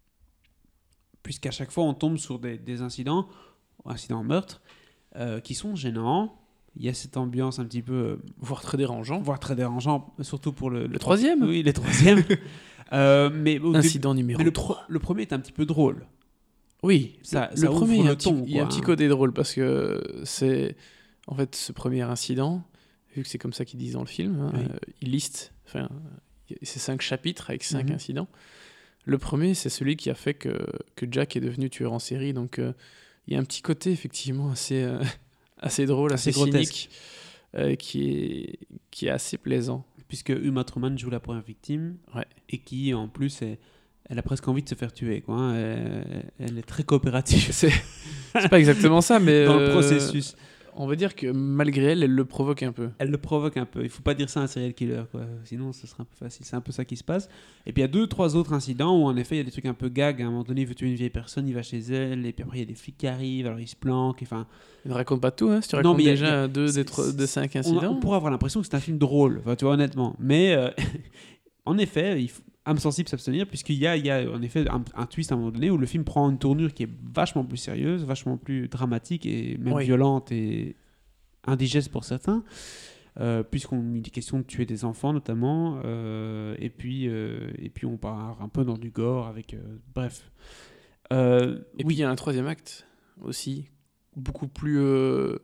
puisqu'à chaque fois on tombe sur des, des incidents, incidents meurtres, euh, qui sont gênants. Il y a cette ambiance un petit peu, euh, Voire très dérangeant. voire très dérangeant, surtout pour le, Le troisième. Oui, le troisième. euh, mais au Incident début- numéro mais le, trois. pro- le premier est un petit peu drôle. Oui, Ça- le, ça le ouvre premier, il y a le un petit, ton, il y a un quoi, petit hein. côté drôle parce que c'est en fait ce premier incident, vu que c'est comme ça qu'ils disent dans le film, hein, Oui. euh, ils listent, enfin, il y a- c'est cinq chapitres avec cinq Mhm. incidents. Le premier, c'est celui qui a fait que, que Jack est devenu tueur en série, donc euh, il y a un petit côté effectivement assez, euh, assez drôle, Assez assez, grotesque. cynique, euh, qui, est, qui est assez plaisant. Puisque Uma Thurman joue la première victime, Ouais. et qui en plus est- elle a presque envie de se faire tuer, quoi, hein. Elle, elle est très coopérative C'est c'est pas exactement ça, mais dans le euh, processus. on va dire que malgré elle, elle le provoque un peu. Elle le provoque un peu. Il faut pas dire ça à un serial killer, quoi. Sinon ce serait un peu facile. C'est un peu ça qui se passe. Et puis il y a deux, trois autres incidents où en effet il y a des trucs un peu gags. À un moment donné, il veut tuer une vieille personne, il va chez elle, et puis après il y a des flics qui arrivent, alors il se planque. Enfin, Ne raconte pas tout, hein, si tu Non, racontes mais il y a- déjà il y a- deux c'est- des, trois- des cinq on, a- incidents. on pourrait avoir l'impression que c'est un film drôle, enfin, tu vois, honnêtement. Mais euh, en effet, il faut âme sensible s'abstenir, puisqu'il y a, il y a en effet un, un twist à un moment donné où le film prend une tournure qui est vachement plus sérieuse, vachement plus dramatique et même Oui. violente et indigeste pour certains, euh, puisqu'on il est question de tuer des enfants notamment, euh, et, puis, euh, et puis on part un peu dans du gore avec... euh, bref. Euh, Et puis il y a un troisième acte aussi, beaucoup plus, euh,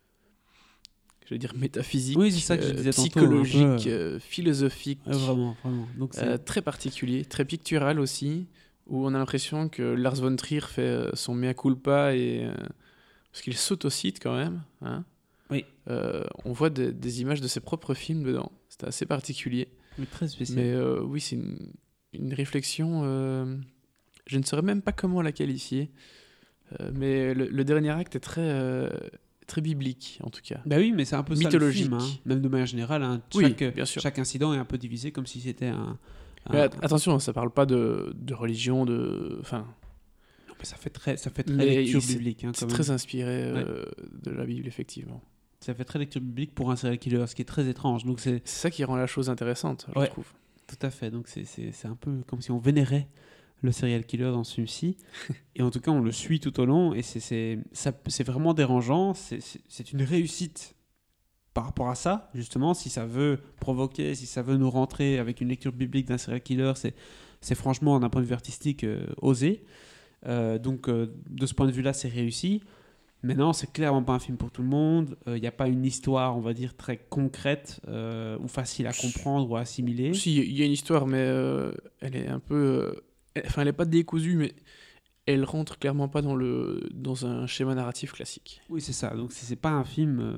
je vais dire métaphysique, Oui, c'est ça que je euh, disais tantôt, psychologique, un peu, euh, philosophique, euh, vraiment, vraiment. Donc c'est... euh, très particulier, très pictural aussi, où on a l'impression que Lars von Trier fait euh, son mea culpa et euh, parce qu'il s'autocite quand même. Hein. Oui. Euh, on voit des, des images de ses propres films dedans. C'était assez particulier. mais très spécial. Mais euh, oui, c'est une, une réflexion. euh, je ne saurais même pas comment la qualifier. Euh, mais le, le dernier acte est très, euh, très biblique, en tout cas. Bah oui, mais c'est un peu Mythologique. ça le film, hein. Même de manière générale, hein. Oui, chaque, bien sûr. chaque incident est un peu divisé comme si c'était un... un- Mais at- attention, ça parle pas de, de religion, de. Enfin, Non, mais ça fait très, ça fait très Mais lecture c'est- biblique, hein, c'est quand même. très inspiré euh, de la Bible, effectivement. Ça fait très lecture biblique pour un serial killer, ce qui est très étrange. Donc c'est C'est ça qui rend la chose intéressante, je Ouais. trouve. tout à fait. Donc c'est, c'est, c'est un peu comme si on vénérait le serial killer dans ce film-ci. Et en tout cas, on le suit tout au long. Et c'est, c'est, ça, c'est vraiment dérangeant. C'est, c'est, c'est une réussite par rapport à ça, justement. Si ça veut provoquer, si ça veut nous rentrer avec une lecture biblique d'un serial killer, c'est, c'est franchement, d'un point de vue artistique, euh, osé. Euh, donc, euh, de ce point de vue-là, c'est réussi. Maintenant, c'est clairement pas un film pour tout le monde. Il n'y a pas une histoire, on va dire, très concrète euh, ou facile à comprendre ou à assimiler. Si, il y a une histoire, mais euh, elle est un peu. euh, elle- Enfin, elle n'est pas décousue, mais elle rentre clairement pas dans, le, dans un schéma narratif classique. Oui, c'est ça. Donc, c'est, c'est pas un film euh,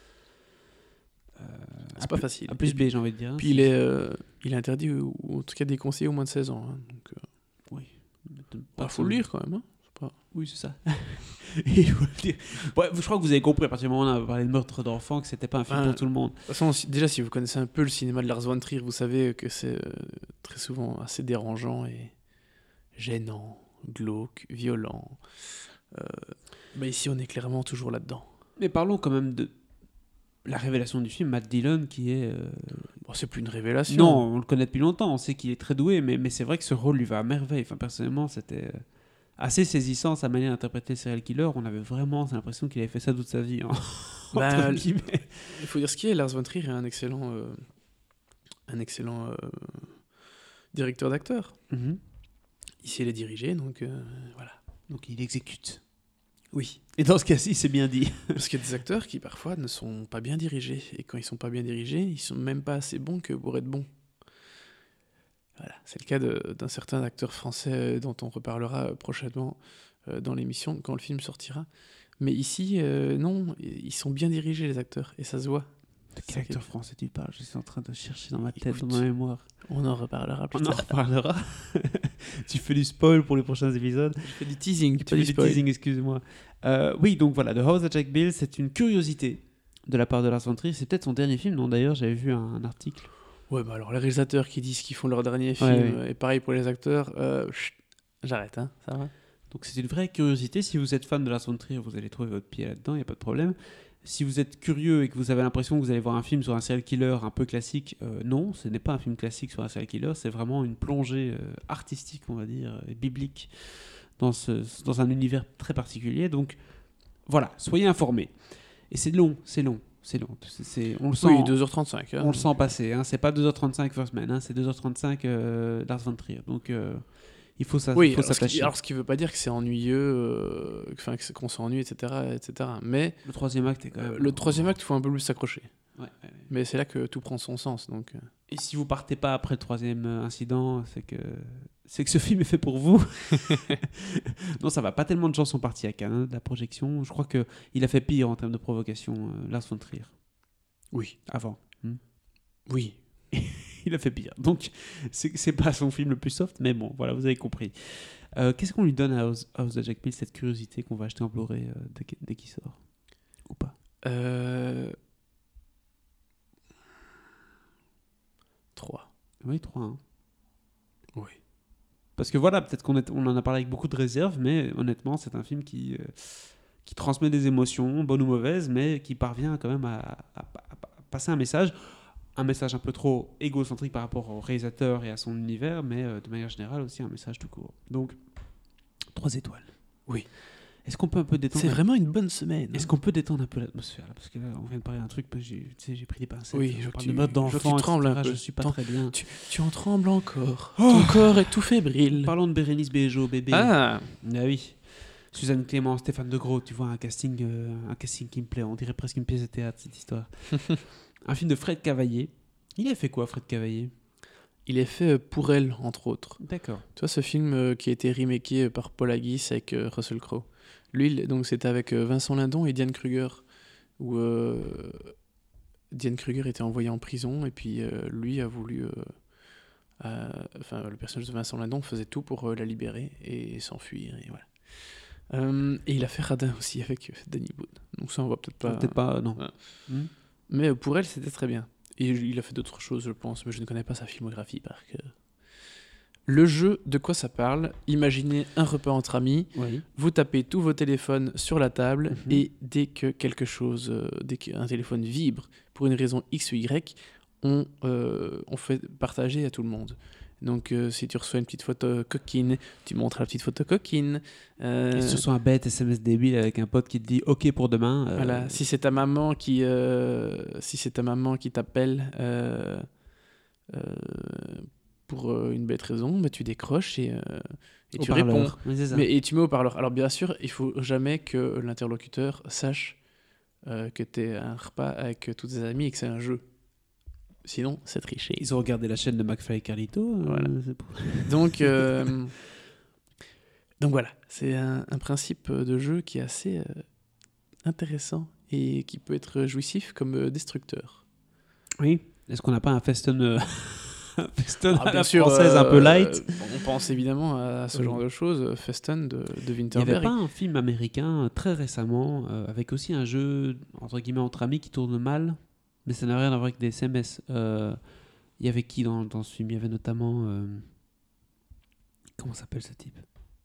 C'est pas facile. à plus Et puis, B, j'ai envie de dire. puis il, est, euh, il est interdit, ou, ou en tout cas déconseillé au moins de seize ans. hein. Donc, euh, Oui. bah, faut le lire quand même. hein. C'est pas- Oui, c'est ça. Il faut le dire. Ouais, je crois que vous avez compris à partir du moment où on a parlé de meurtre d'enfants que c'était pas un film Ah. pour tout le monde. De toute façon, si- déjà, si vous connaissez un peu le cinéma de Lars von Trier, vous savez que c'est euh, très souvent assez dérangeant et gênant, glauque, violent. Euh, bah ici, on est clairement toujours là-dedans. Mais parlons quand même de la révélation du film, Matt Dillon, qui est... euh, Bon, c'est plus une révélation. Non, on le connaît depuis longtemps, on sait qu'il est très doué, mais, mais c'est vrai que ce rôle lui va à merveille. Enfin, personnellement, c'était euh, assez saisissant sa manière d'interpréter le serial killer. On avait vraiment l'impression qu'il avait fait ça toute sa vie. hein. Bah, Entre l- guillemets. Il faut dire ce qui est, Lars von Trier est un excellent, euh, un excellent euh, directeur d'acteurs. Mhm. Ici, il est dirigé, donc euh, voilà. Donc il exécute. Oui. Et dans ce cas-ci, c'est bien dit. Parce qu'il y a des acteurs qui parfois ne sont pas bien dirigés. Et quand ils sont pas bien dirigés, ils sont même pas assez bons que pour être bons. Voilà. C'est le cas de- d'un certain acteur français euh, dont on reparlera euh, prochainement euh, dans l'émission quand le film sortira. Mais ici, euh, non, ils sont bien dirigés les acteurs et ça se voit. De quel acteur français tu parles? Je suis en train de chercher dans ma tête, Écoute, dans ma mémoire. On en reparlera plus On en tard. reparlera. Tu fais du spoil pour les prochains épisodes. Je fais du teasing, Tu pas fais du du spoil. teasing, excuse-moi. Euh, oui, donc voilà, The House of Jack Bill, c'est une curiosité de la part de Lars von Trier. C'est peut-être son dernier film, non? D'ailleurs, j'avais vu un, un article. Ouais, bah alors les réalisateurs qui disent qu'ils font leur dernier film, Ouais, ouais. euh, et pareil pour les acteurs, euh, chut, j'arrête, hein, ça va. Donc c'est une vraie curiosité. Si vous êtes fan de Lars von Trier, vous allez trouver votre pied là-dedans, il n'y a pas de problème. Si vous êtes curieux et que vous avez l'impression que vous allez voir un film sur un serial killer un peu classique, euh, non, ce n'est pas un film classique sur un serial killer, c'est vraiment une plongée euh, artistique, on va dire, et biblique dans, ce, dans un univers très particulier. Donc voilà, soyez informés. Et c'est long, c'est long, c'est long. C'est, c'est- on le sent, Oui, deux heures trente-cinq. Hein. on le sent passer. Hein. C'est pas deux heures trente-cinq First Man, hein, c'est deux heures trente-cinq euh, Lars von Trier. Donc euh, il faut, ça, Oui, il faut alors ce, s'attacher. qui, alors ce qui veut pas dire que c'est ennuyeux, euh, enfin, que c'est- qu'on s'ennuie, et cetera, et cetera. Mais Le troisième acte est quand même... euh, le troisième acte, il faut un peu plus s'accrocher. Ouais, ouais, ouais. Mais c'est là que tout prend son sens. Donc, euh. Et si vous partez pas après le troisième euh, incident, c'est que c'est que ce film est fait pour vous. Non, ça va. Pas tellement de gens sont partis à Cannes hein, de la projection. Je crois que il a fait pire en termes de provocation, euh, Lars von Trier, Oui, avant. Hmm. oui. Il a fait pire. Donc c'est c'est pas son film le plus soft, mais bon, voilà, vous avez compris. Euh, Qu'est-ce qu'on lui donne à House, House of Jack Bill, cette curiosité qu'on va acheter en Blu-ray euh, dès qu'il dès qu'il sort, ou pas? Euh... trois. Oui, trois. Hein. Oui. Parce que voilà, peut-être qu'on est- on en a parlé avec beaucoup de réserve, mais honnêtement, c'est un film qui, euh, qui transmet des émotions, bonnes ou mauvaises, mais qui parvient quand même à, à- à- à passer un message. Un message un peu trop égocentrique par rapport au réalisateur et à son univers, mais euh, de manière générale aussi un message tout court. Donc, trois étoiles. Oui. Est-ce qu'on peut un peu détendre C'est vraiment une bonne semaine. hein. Est-ce qu'on peut détendre un peu l'atmosphère là? Parce que là, on vient de parler d'un truc, parce que j'ai, tu sais, j'ai pris des pincettes. Oui, on je parle vois de que mode tu- d'enfant, je vois que tu trembles et cetera. un peu. Je suis pas Tant- très bien. Tu, tu en trembles encore. Oh Ton corps est tout fébrile. Parlons de Bérénice Bejo, bébé. Ah, Ah oui. Suzanne Clément, Stéphane De Gros, tu vois, un casting, euh, un casting qui me plaît. On dirait presque une pièce de théâtre, cette histoire. Un film de Fred Cavaillé. Il a fait quoi, Fred Cavaillé? il est fait euh, pour elle, entre autres. D'accord. Tu vois, ce film euh, qui a été remaké euh, par Paul Haggis avec euh, Russell Crowe. Lui, il- donc c'était avec euh, Vincent Lindon et Diane Kruger, où euh, Diane Kruger était envoyée en prison, et puis euh, lui a voulu... euh, euh, Enfin, le personnage de Vincent Lindon faisait tout pour euh, la libérer et s'enfuir, et voilà. Euh, et il a fait Radin aussi avec euh, Danny Boone. Donc ça, on va peut-être pas... Peut-être pas, non. Ouais. Hmm. Mais euh, pour elle, c'était très bien. Et il a fait d'autres choses, je pense, mais je ne connais pas sa filmographie par cœur. Le jeu, de quoi ça parle? Imaginez un repas entre amis, Oui. vous tapez tous vos téléphones sur la table, Mhm. et dès que quelque chose, euh, dès qu'un téléphone vibre pour une raison X ou Y, on, euh, on fait partager à tout le monde. Donc euh, si tu reçois une petite photo coquine, tu montres la petite photo coquine. Euh, Et si tu reçois un bête S M S débile avec un pote qui te dit OK pour demain. euh, Voilà, si c'est ta maman qui, euh, si c'est ta maman qui t'appelle euh, euh, pour euh, une bête raison, bah, tu décroches et, euh, et tu réponds. haut-parleur. Oui, c'est ça. Mais, et tu mets au parleur. Alors bien sûr, il faut jamais que l'interlocuteur sache euh, que tu es à un repas avec tous tes amis et que c'est un jeu. Sinon, c'est tricher. Ils ont regardé la chaîne de McFly et Carlito. euh, Voilà. c'est pour- Donc, euh, donc voilà, c'est un, un principe de jeu qui est assez euh, intéressant et qui peut être jouissif comme euh, destructeur. Oui. Est-ce qu'on n'a pas un Feston, euh, un Feston Ah, à bien la sûr, française un euh, peu light? On pense évidemment à ce Oui. genre de choses, Festen de, de Il n'y Winterberg. avait pas un film américain euh, très récemment euh, avec aussi un jeu entre guillemets entre amis qui tourne mal, mais ça n'a rien à voir avec des S M S. Euh, il y avait qui dans, dans ce film? Il y avait notamment euh, comment s'appelle ce type?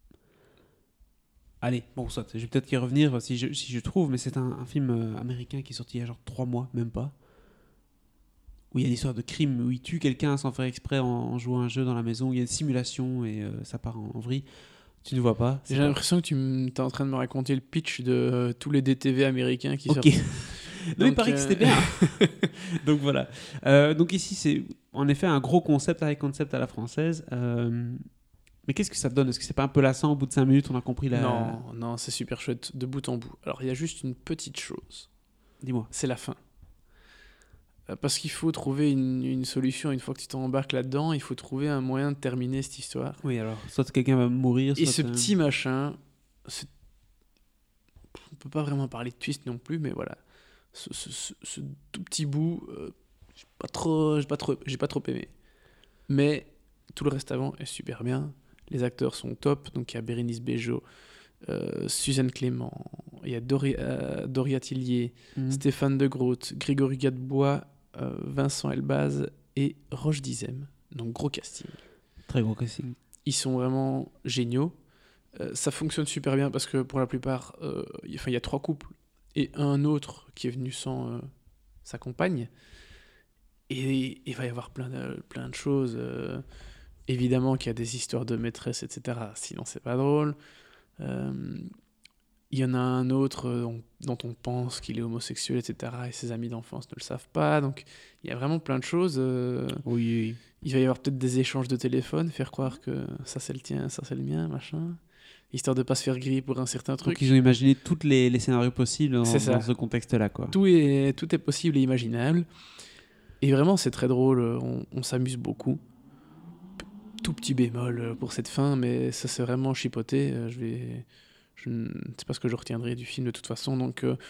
Allez, bon, soit, je vais peut-être y revenir si je, si je trouve, mais c'est un, un film euh, américain qui est sorti il y a genre trois mois, même pas. Où il y a une histoire de crime, où il tue quelqu'un sans faire exprès en, en jouant à un jeu dans la maison, où il y a une simulation et euh, ça part en, en vrille. Tu ne vois pas? c'est J'ai pas- l'impression que tu m- t'es en train de me raconter le pitch de euh, tous les D T V américains qui Ok. sortent. Non, il Donc, paraît que euh, c'était bien. Donc voilà. Euh, donc ici, c'est en effet un gros concept avec concept à la française. Euh, mais qu'est-ce que ça donne? Est-ce que c'est pas un peu lassant au bout de cinq minutes? On a compris la. Non, non, c'est super chouette, de bout en bout. Alors, il y a juste une petite chose, Dis-moi. c'est la fin. Euh, Parce qu'il faut trouver une, une solution, une fois que tu t'embarques là-dedans, il faut trouver un moyen de terminer cette histoire. Oui, alors, soit quelqu'un va mourir, soit. Et ce euh, petit machin, c'est- on peut pas vraiment parler de twist non plus, mais voilà. ce, ce, ce, ce tout petit bout, euh, j'ai pas trop, j'ai pas trop, j'ai pas trop aimé. Mais tout le reste avant est super bien. Les acteurs sont top. Donc il y a Bérénice Bejo, euh, Suzanne Clément, il y a Dori, euh, Doria Tillier, Mhm. Stéphane de Groot, Grégory Gadebois, euh, Vincent Elbaz et Roche Dizem. Donc gros casting. Très gros casting. Ils sont vraiment géniaux. Euh, ça fonctionne super bien parce que pour la plupart, euh, y- enfin, il y a trois couples et un autre qui est venu sans euh, sa compagne. Et il va y avoir plein de, plein de choses. euh, évidemment qu'il y a des histoires de maîtresse, et cetera. Sinon, c'est pas drôle. Euh, Il y en a un autre euh, dont, dont on pense qu'il est homosexuel, et cetera. Et ses amis d'enfance ne le savent pas. Donc, il y a vraiment plein de choses. euh, Oui, oui. Il va y avoir peut-être des échanges de téléphone, faire croire que ça c'est le tien, ça c'est le mien, machin. Histoire de pas se faire griller pour un certain truc. Donc ils ont imaginé tous les, les scénarios possibles dans, C'est ça. dans ce contexte-là, quoi. Tout est, tout est possible et imaginable. Et vraiment, c'est très drôle. On, on s'amuse beaucoup. P- Tout petit bémol euh, pour cette fin, mais ça c'est vraiment chipoté. Euh, Je vais, je ne sais pas ce que je retiendrai du film de toute façon. Donc, euh,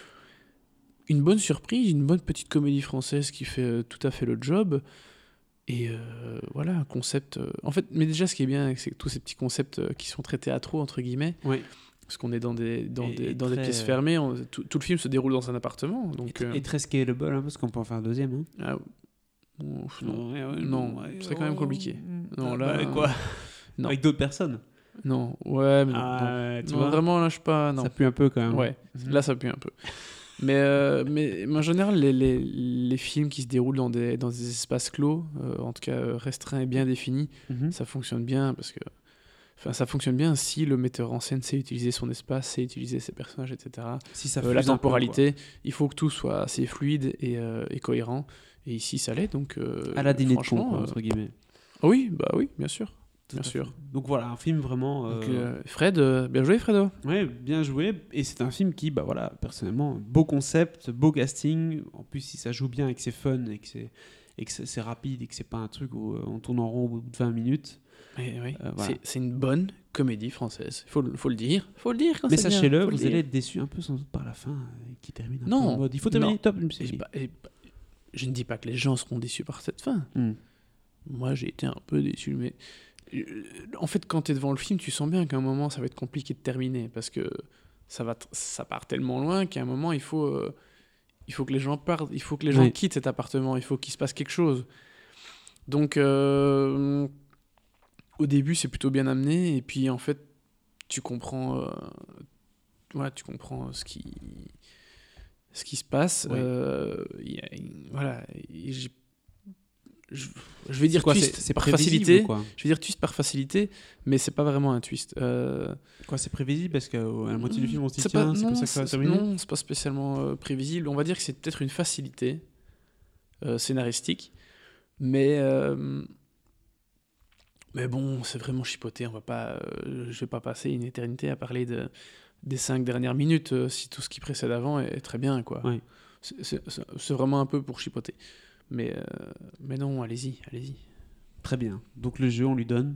une bonne surprise, une bonne petite comédie française qui fait euh, tout à fait le job. Et euh, voilà, un concept. euh, En fait, mais déjà, ce qui est bien, c'est que tous ces petits concepts euh, qui sont très théâtraux, entre guillemets, Oui. parce qu'on est dans des, dans Et- des, et dans des très, pièces euh, fermées, on- tout, tout le film se déroule dans un appartement. Donc, Et, euh, et très scalable, hein, parce qu'on peut en faire un deuxième. Hein. ah, ouf, non. Ouais, ouais, Non, ouais, ce serait quand même compliqué. Non, Ah, là, bah, quoi non. Avec d'autres personnes. Non, ouais, mais non. Ah, non. ouais, tu Non, vois, vraiment, là, je suis pas. Non. ça pue un peu quand même. Ouais, Mhm. là, ça pue un peu. Mais, euh, mais, mais en général, les, les, les films qui se déroulent dans des, dans des espaces clos, euh, en tout cas euh, restreints et bien définis, Mhm. ça fonctionne bien parce que. Enfin, ça fonctionne bien si le metteur en scène sait utiliser son espace, sait utiliser ses personnages, et cetera. Si ça Euh, la fuse un peu, temporalité, il faut que tout soit assez fluide et, euh, et cohérent. Et ici, ça l'est, donc. euh, quoi. À la dîner de con, franchement, quoi, euh, entre guillemets. ah oui, bah oui, bien sûr. Tout Bien à sûr. fait. Donc voilà, un film vraiment. euh, Donc, euh, Fred, euh, bien joué, Fredo. Ouais, bien joué. Et c'est un film qui, bah voilà, personnellement, beau concept, beau casting. En plus, si ça joue bien et que c'est fun et que c'est et que c'est c'est rapide et que c'est pas un truc où euh, on tourne en rond au bout de vingt minutes. Eh oui, Euh, voilà. c'est, c'est une bonne comédie française. Il faut, le- faut le dire. Faut le dire quand Mais c'est bien, sachez-le, faut le vous dire. allez être déçus un peu sans doute par la fin, euh, qui termine un Non, peu en mode. Il faut terminer non. top une Et série. pas- et pas- je ne dis pas que les gens seront déçus par cette fin. Hmm. Moi, j'ai été un peu déçu, mais euh, en fait, quand tu es devant le film, tu sens bien qu'à un moment, ça va être compliqué de terminer parce que ça va, t- ça part tellement loin qu'à un moment, il faut, euh, il faut que les gens partent, il faut que les gens Oui. quittent cet appartement, il faut qu'il se passe quelque chose. Donc, euh, au début, c'est plutôt bien amené, et puis en fait, tu comprends, euh, ouais, tu comprends ce qui, ce qui se passe. Ouais. Euh, il y a une- voilà, et j'ai- je, je vais dire C'est quoi, twist c'est- c'est par prévisible, facilité. quoi. Je vais dire twist par facilité, mais c'est pas vraiment un twist. Euh, Quoi, c'est prévisible parce qu'à la moitié du film, on se dit c'est tiens, pas, c'est non, comme ça que ça va c'est- terminer. non, c'est pas spécialement euh, prévisible. On va dire que c'est peut-être une facilité euh, scénaristique, mais euh, mais bon, c'est vraiment chipoté. On va pas, euh, je vais pas passer une éternité à parler de des cinq dernières minutes euh, si tout ce qui précède avant est, est très bien, quoi. Ouais. C'est- C'est c'est- c'est vraiment un peu pour chipoter. Mais euh, mais non, allez-y, allez-y. Très bien. Donc le jeu, on lui donne.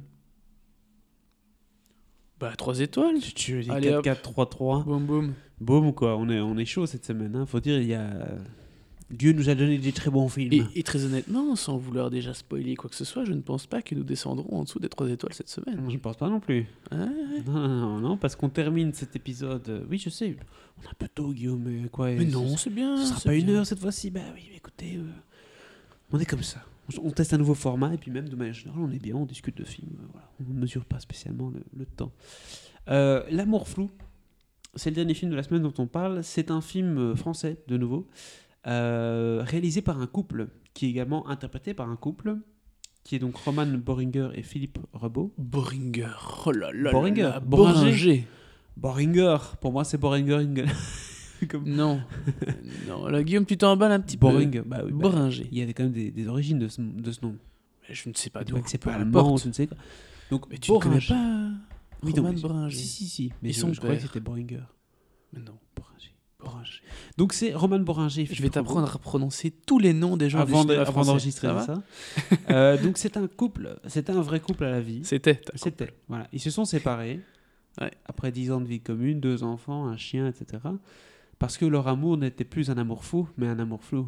Bah trois étoiles. Tu, tu dis Allez, quatre hop. quatre trois trois. Boum boum. Boum, quoi. On est, on est chaud cette semaine. Hein. Faut dire, il y a. Dieu nous a donné des très bons films. Et, et très honnêtement, sans vouloir déjà spoiler quoi que ce soit, je ne pense pas que nous descendrons en dessous des trois étoiles cette semaine. Je pense pas non plus. Hein Non, non, non, non, parce qu'on termine cet épisode. euh, Oui, je sais. On a un peu tôt, Guillaume. Mais quoi Mais ce- non, c'est bien. Ce sera c'est pas une bien. heure cette fois-ci. Bah oui, mais écoutez. euh, On est comme ça. On on teste un nouveau format et puis même de manière générale, on est bien, on discute de films. euh, Voilà. On ne mesure pas spécialement le, le temps. Euh, L'amour flou, c'est le dernier film de la semaine dont on parle. C'est un film euh, français, de nouveau, euh, réalisé par un couple, qui est également interprété par un couple, qui est donc Roman Boringer et Philippe Rebaud. Boringer. Oh là là. Boringer. là là, Boringer. Boringer. Boringer, pour moi c'est Boringer. Inge- Comme... Non. non, là, Guillaume, tu t'emballes un petit peu. Boringer, bah oui. bah, Boringer. il y a quand même des, des origines de ce, de ce nom. Mais je ne sais pas Pas d'où. que c'est peu pas allemand, importe. je ne sais quoi. Donc, Mais tu ne connais Boringer. pas Oui, non, Roman mais- Boringer. Si, si, si. Mais Et je, son je croyais que père. c'était Boringer. Mais non. Boringer. Boringer. Donc c'est Roman Boringer. et Je vais Philippe t'apprendre à prononcer tous les noms des gens Rebaud. avant, du de- cinéma avant français. d'enregistrer Ça va ça. Euh, donc c'est un couple, c'était un vrai couple à la vie. C'était. ta C'était. couple. Voilà. Ils se sont séparés Ouais. après dix ans de vie commune, deux enfants, un chien, et cetera. parce que leur amour n'était plus un amour fou, mais un amour flou.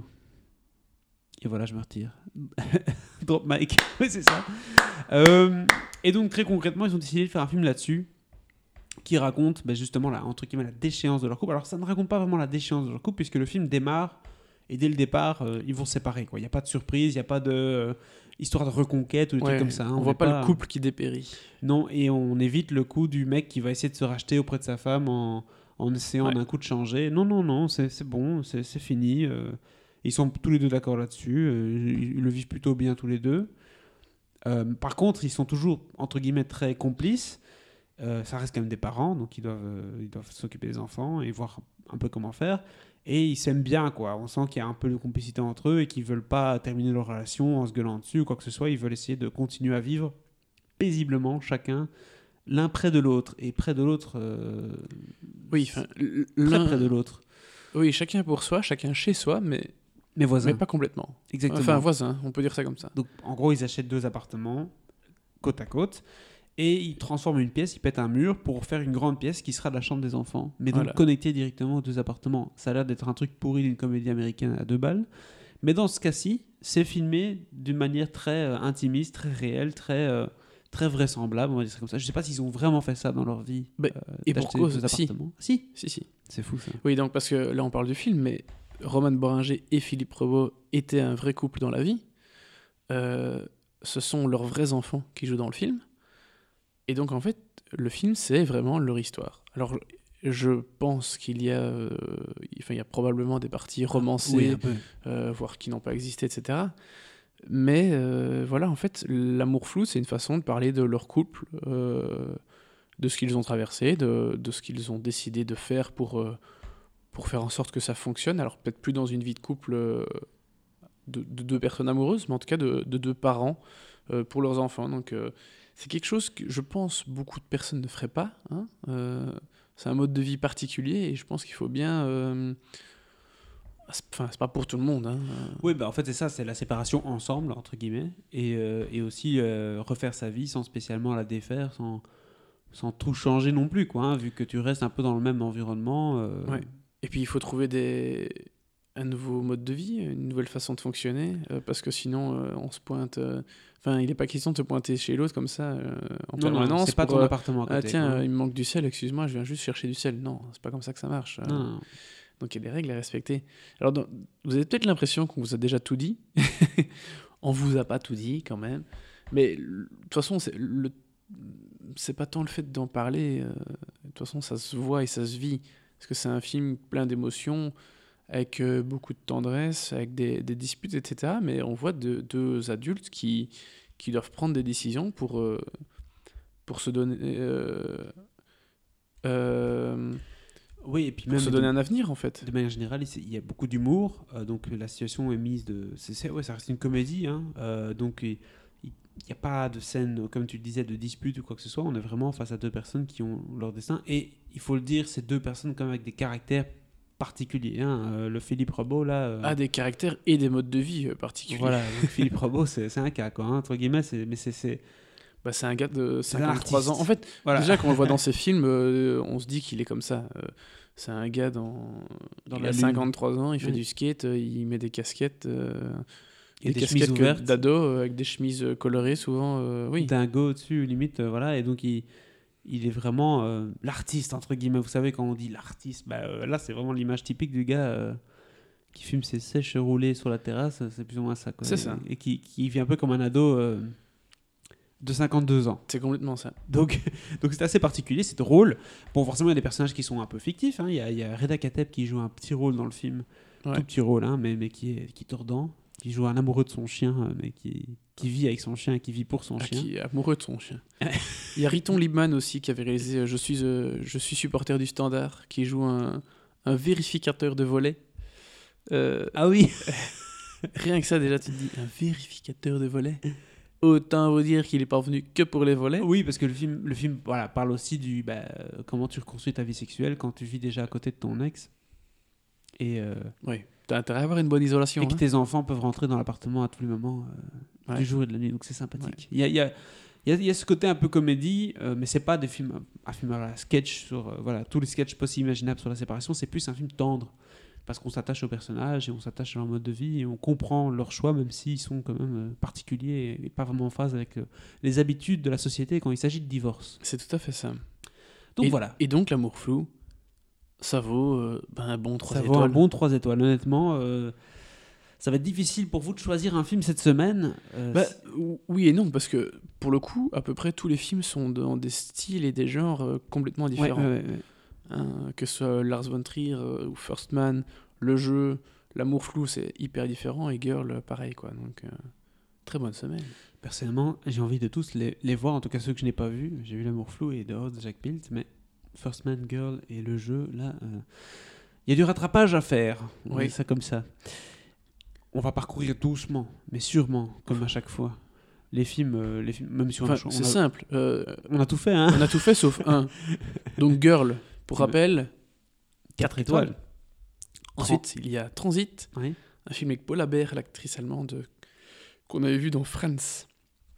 Et voilà, je me retire. Drop mic. Oui, c'est ça. Euh, et donc, très concrètement, ils ont décidé de faire un film là-dessus qui raconte ben, justement la, entre guillemets, la déchéance de leur couple. Alors, ça ne raconte pas vraiment la déchéance de leur couple, puisque le film démarre et dès le départ, euh, ils vont se séparer. Il n'y a pas de surprise, il n'y a pas de euh, histoire de reconquête ou des Ouais, trucs comme ça. Hein. On, On voit n'est pas, le couple qui dépérit. Non, et on évite le coup du mec qui va essayer de se racheter auprès de sa femme en, en essayant Ouais. d'un coup de changer. Non, non, non, c'est, c'est bon, c'est, c'est fini. euh. Ils sont tous les deux d'accord là-dessus. euh, ils, ils le vivent plutôt bien tous les deux. Euh, par contre, ils sont toujours, entre guillemets, très complices. Euh, ça reste quand même des parents, donc ils doivent, euh, ils doivent s'occuper des enfants et voir un peu comment faire. Et ils s'aiment bien, quoi. On sent qu'il y a un peu de complicité entre eux et qu'ils veulent pas terminer leur relation en se gueulant dessus ou quoi que ce soit. Ils veulent essayer de continuer à vivre paisiblement, chacun, l'un près de l'autre. Et près de l'autre... euh, Oui, enfin, l- très l'un- près de l'autre. oui, chacun pour soi, chacun chez soi, mais, Mais voisins. mais pas complètement. Exactement. Enfin, voisin, on peut dire ça comme ça. Donc, en gros, ils achètent deux appartements côte à côte et ils transforment une pièce, ils pètent un mur pour faire une grande pièce qui sera de la chambre des enfants, mais donc Voilà. connectée directement aux deux appartements. Ça a l'air d'être un truc pourri d'une comédie américaine à deux balles, mais dans ce cas-ci, c'est filmé d'une manière très euh, intimiste, très réelle, très, euh, très vraisemblable, on va dire ça comme ça. Je sais pas s'ils ont vraiment fait ça dans leur vie. Bah, euh, et d'acheter pour cause, deux si. appartements. Si, Si, si. c'est fou ça. Oui, donc parce que là, on parle du film, mais Roman Boringer et Philippe Rebaud étaient un vrai couple dans la vie. Euh, ce sont leurs vrais enfants qui jouent dans le film. Et donc, en fait, le film, c'est vraiment leur histoire. Alors, je pense qu'il y a, euh, enfin, il y a probablement des parties romancées, Oui, un peu. euh, voire qui n'ont pas existé, et cetera. Mais euh, voilà, en fait, l'amour flou, c'est une façon de parler de leur couple, euh, de ce qu'ils ont traversé, de, de ce qu'ils ont décidé de faire pour, euh, pour faire en sorte que ça fonctionne. Alors, peut-être plus dans une vie de couple euh, de, de deux personnes amoureuses, mais en tout cas de, de deux parents euh, pour leurs enfants. Donc, euh, c'est quelque chose que je pense beaucoup de personnes ne feraient pas. Hein. Euh, c'est un mode de vie particulier et je pense qu'il faut bien. Euh, Enfin, c'est pas pour tout le monde. Hein. Oui, bah en fait, c'est ça, c'est la séparation ensemble, entre guillemets, et, euh, et aussi euh, refaire sa vie sans spécialement la défaire, sans, sans tout changer non plus, quoi, hein, vu que tu restes un peu dans le même environnement. euh, Ouais. Et puis, il faut trouver des... un nouveau mode de vie, une nouvelle façon de fonctionner, euh, parce que sinon, euh, on se pointe... euh, Enfin, il n'est pas question de se pointer chez l'autre comme ça, euh, en Non, non, permanence. c'est pas pour, ton euh, appartement à Ah côté. tiens, quoi. euh, il me manque du sel, excuse-moi, je viens juste chercher du sel. Non, c'est pas comme ça que ça marche. euh. Non, non, non. Donc il y a des règles à respecter. Alors dans- vous avez peut-être l'impression qu'on vous a déjà tout dit. On vous a pas tout dit quand même. Mais le- de toute façon, c'est le c'est pas tant le fait d'en parler. euh, De toute façon, ça se voit et ça se vit. Parce que c'est un film plein d'émotions, avec euh, beaucoup de tendresse, avec des, des disputes, et cetera. Mais on voit de- deux adultes qui, qui doivent prendre des décisions pour, euh, pour se donner... euh, euh, Oui, et puis pour même se de, donner un avenir, en fait. de manière générale, il il y a beaucoup d'humour, euh, donc la situation est mise de. C'est, c'est- ouais, ça reste une comédie, hein, euh, donc il n'y a pas de scène, comme tu le disais, de dispute ou quoi que ce soit. On est vraiment face à deux personnes qui ont leur destin. Et il faut le dire, c'est deux personnes quand même avec des caractères particuliers. Hein. Euh, le Philippe Rebaud, là. euh, Ah, des caractères et des modes de vie euh, particuliers. Voilà, donc Philippe Rebaud, c'est, c'est un cas, quoi, hein, entre guillemets, c'est, mais c'est. c'est Bah, c'est un gars de C'est un cinquante-trois ans. artiste. En fait, voilà. déjà, quand on le voit dans ses films, euh, on se dit qu'il est comme ça. Euh, c'est un gars dans, Dans il la a lune. cinquante-trois ans, il fait Oui. du skate, euh, il met des casquettes. euh, Il y a des des chemises casquettes que- ouvertes. d'ado euh, avec des chemises euh, colorées, souvent. euh, oui. Dingo dessus, limite, euh, voilà, et donc il, il est vraiment euh, l'artiste, entre guillemets. Vous savez, quand on dit l'artiste, bah, euh, là, c'est vraiment l'image typique du gars euh, qui fume ses sèches roulées sur la terrasse, c'est plus ou moins ça, quoi. C'est Et, ça. et qui, qui vit un peu comme un ado euh, de cinquante-deux ans. C'est complètement ça. Donc, donc c'est assez particulier, c'est drôle. Bon, forcément, il y a des personnages qui sont un peu fictifs. hein. Il y a, il y a Reda Kateb qui joue un petit rôle dans le film, Ouais. tout petit rôle, hein, mais, mais qui est, qui est tordant, qui joue un amoureux de son chien, euh, mais qui, qui vit avec son chien et qui vit pour son Ah, chien. qui est amoureux de son chien. Il y a Riton Liebman aussi qui avait réalisé euh, Je suis, euh, je suis supporter du Standard, qui joue un, un vérificateur de volets. Euh, Ah oui. Rien que ça, déjà, tu te dis un vérificateur de volets. Autant vous dire qu'il est pas venu que pour les volets. Oui, parce que le film, le film voilà, parle aussi du bah, euh, comment tu reconstruis ta vie sexuelle quand tu vis déjà à côté de ton ex. Et, euh, Oui, t'as intérêt à avoir une bonne isolation. et que hein. tes enfants peuvent rentrer dans l'appartement à tous les moments euh, Ouais. du jour et de la nuit. Donc c'est sympathique. Ouais. Il y a, il y a- Il y, a, il y a ce côté un peu comédie, euh, mais c'est pas des films, un film à la sketch sur euh, voilà, tous les sketchs possibles imaginables sur la séparation, c'est plus un film tendre. Parce qu'on s'attache aux personnages et on s'attache à leur mode de vie et on comprend leurs choix, même s'ils sont quand même euh, particuliers et, et pas vraiment en phase avec euh, les habitudes de la société quand il s'agit de divorce. C'est tout à fait ça. Donc et, voilà. Et donc l'amour flou, ça vaut euh, ben, un bon trois ça étoiles. vaut un bon trois étoiles, honnêtement. Euh, ça va être difficile pour vous de choisir un film cette semaine. Euh, bah, oui et non, parce que pour le coup, à peu près tous les films sont dans des styles et des genres euh, complètement différents. Ouais, ouais, ouais. Hein, que ce soit Lars von Trier euh, ou First Man, Le Jeu, L'amour flou, c'est hyper différent, et Girl, euh, pareil, quoi. Donc, euh, très bonne semaine. Personnellement, j'ai envie de tous les, les voir, en tout cas ceux que je n'ai pas vus. J'ai vu L'amour flou et The House de Jack Pilt, mais First Man, Girl et Le Jeu, là, il euh, y a du rattrapage à faire. On Oui. dit ça comme ça. On va parcourir doucement, mais sûrement, comme à chaque fois. Les films, euh, les films même si on, Enfin, a, on c'est a, simple. Euh, on a tout fait, hein. on a tout fait sauf un. Donc, Girl, pour rappel, quatre étoiles. Ensuite, il y a Transit, oui. un film avec Paula Beer, l'actrice allemande qu'on avait vu dans Friends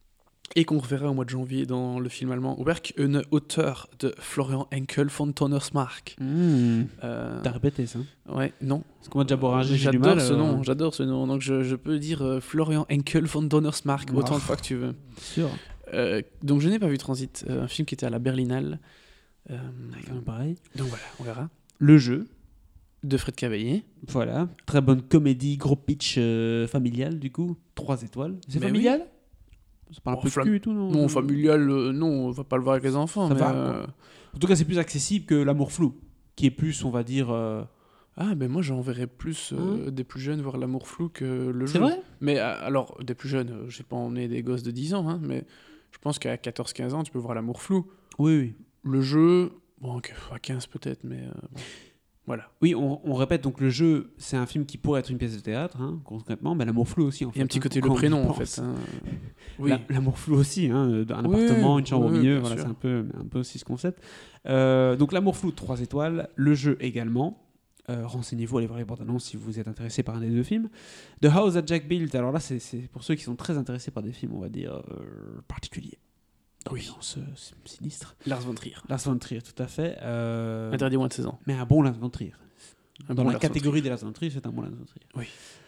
et qu'on reverra au mois de janvier dans le film allemand Werk, une auteur de Florian Henkel von Donnersmarck. Mmh. Euh, T'as répété ça? Ouais, non. Parce que moi, déjà, Boragé, j'ai du j'adore mal. ce alors... nom, j'adore ce nom. Donc je, je peux dire euh, Florian Henkel von Donnersmarck Wow. autant de fois que tu veux. Sûr. Euh, donc je n'ai pas vu Transit, euh, un film qui était à la Berlinale. Euh, quand même pareil. donc voilà, on verra. Le Jeu. De Fred Cavaillé. Voilà. Très bonne comédie, gros pitch euh, familial, du coup. trois étoiles. C'est Mais familial oui. Ça parle un Oh, peu de flam- cul et tout, non? Non, familial, euh, non, on va pas le voir avec les enfants. Ça mais va, euh, En tout cas, c'est plus accessible que L'amour flou, qui est plus, on va dire... euh, Ah, ben moi j'en verrais plus euh, Hein des plus jeunes voir L'amour flou que le jeu. C'est vrai? Mais euh, alors, des plus jeunes, euh, j'ai pas emmené des gosses de dix ans, hein, mais je pense qu'à quatorze quinze ans, tu peux voir L'amour flou. Oui, oui. Le jeu, bon, à quinze peut-être, mais euh, bon. Voilà. Oui, on, on répète, donc Le Jeu, c'est un film qui pourrait être une pièce de théâtre, hein, concrètement, mais L'amour flou aussi, en fait. Il y a un petit hein, côté quand le on y prénom, en pense. fait. Hein. Oui. La- L'amour flou aussi, hein, un Oui, appartement, une chambre oui, au milieu, bien voilà, sûr. c'est un peu, un peu aussi ce concept. Euh, donc L'amour flou, trois étoiles, Le Jeu également. Euh, renseignez-vous, allez voir les bandes annonces si vous êtes intéressé par un des deux films. The House at Jack Built, alors là, c'est, c'est pour ceux qui sont très intéressés par des films, on va dire, euh, particuliers. Oui. Ambiance, euh, sinistre. Lars von Trier. Lars von Trier, tout à fait. Euh, Interdit moins de seize ans. mais un bon Lars von Trier. Un Dans bon la Lars von catégorie des Lars von Trier, c'est un bon Lars von Trier. Oui.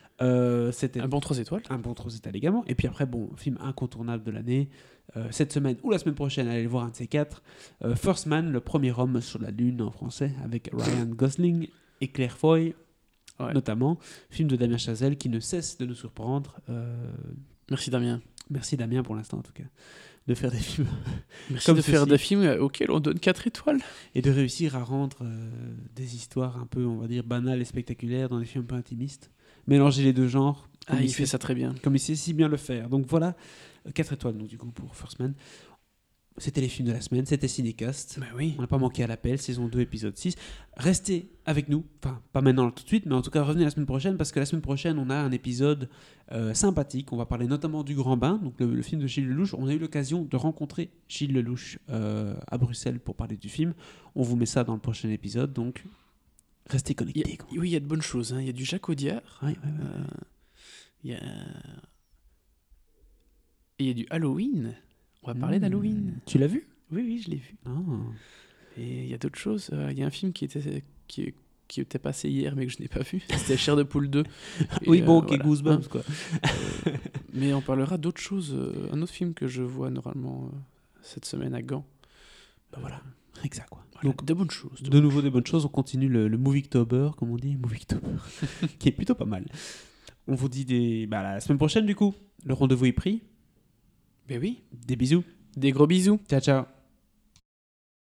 Euh, c'était Trier. Un bon trois étoiles. un bon trois étoiles également. Et puis après, bon, film incontournable de l'année. Euh, cette semaine ou la semaine prochaine, allez le voir un de ces quatre. Euh, First Man, le premier homme sur la Lune en français, avec Ryan Gosling et Claire Foy, Ouais. notamment. Film de Damien Chazelle qui ne cesse de nous surprendre. Euh, Merci Damien. merci Damien pour l'instant en tout cas, de faire des films Merci Comme de faire ceci. des films auxquels on donne quatre étoiles. et de réussir à rendre euh, des histoires un peu, on va dire, banales et spectaculaires dans des films un peu intimistes. Mélanger les deux genres. Ah, comme il sait- fait ça très bien. Comme il sait si bien le faire. Donc voilà, quatre étoiles donc, du coup pour First Man. C'était les films de la semaine, c'était Cinécast. Bah oui. On n'a pas manqué à l'appel, saison deux, épisode six. Restez avec nous, enfin pas maintenant tout de suite, mais en tout cas revenez la semaine prochaine parce que la semaine prochaine on a un épisode euh, sympathique. On va parler notamment du Grand Bain, donc le, le film de Gilles Lelouch. On a eu l'occasion de rencontrer Gilles Lelouch euh, à Bruxelles pour parler du film. On vous met ça dans le prochain épisode, donc restez Il y connectés. a- quoi. oui, il y a de bonnes choses. hein. Il y a du Jacques Audiard. Ouais, ouais, ouais. Euh, Il y a... Et il y a du Halloween. On va parler Mmh. d'Halloween. Tu l'as vu? Oui, oui, je l'ai vu. Ah. Et il y a d'autres choses. Euh, Il y a un film qui était, qui, qui était passé hier, mais que je n'ai pas vu. C'était Chair de poule deux. Et, Oui, bon, euh, ok, voilà. Goosebumps, quoi. Euh, mais on parlera d'autres choses. Euh, un autre film que je vois normalement euh, cette semaine à Gand. Bah voilà, rien que ça, quoi. Voilà, Donc, de bonnes choses. de nouveau des bonnes choses, on continue le, le Moviektober, comme on dit, Moviektober, qui est plutôt pas mal. On vous dit des... bah, la semaine prochaine, du coup. Le rendez-vous est pris. Ben oui. Des bisous. Des gros bisous. Ciao, ciao.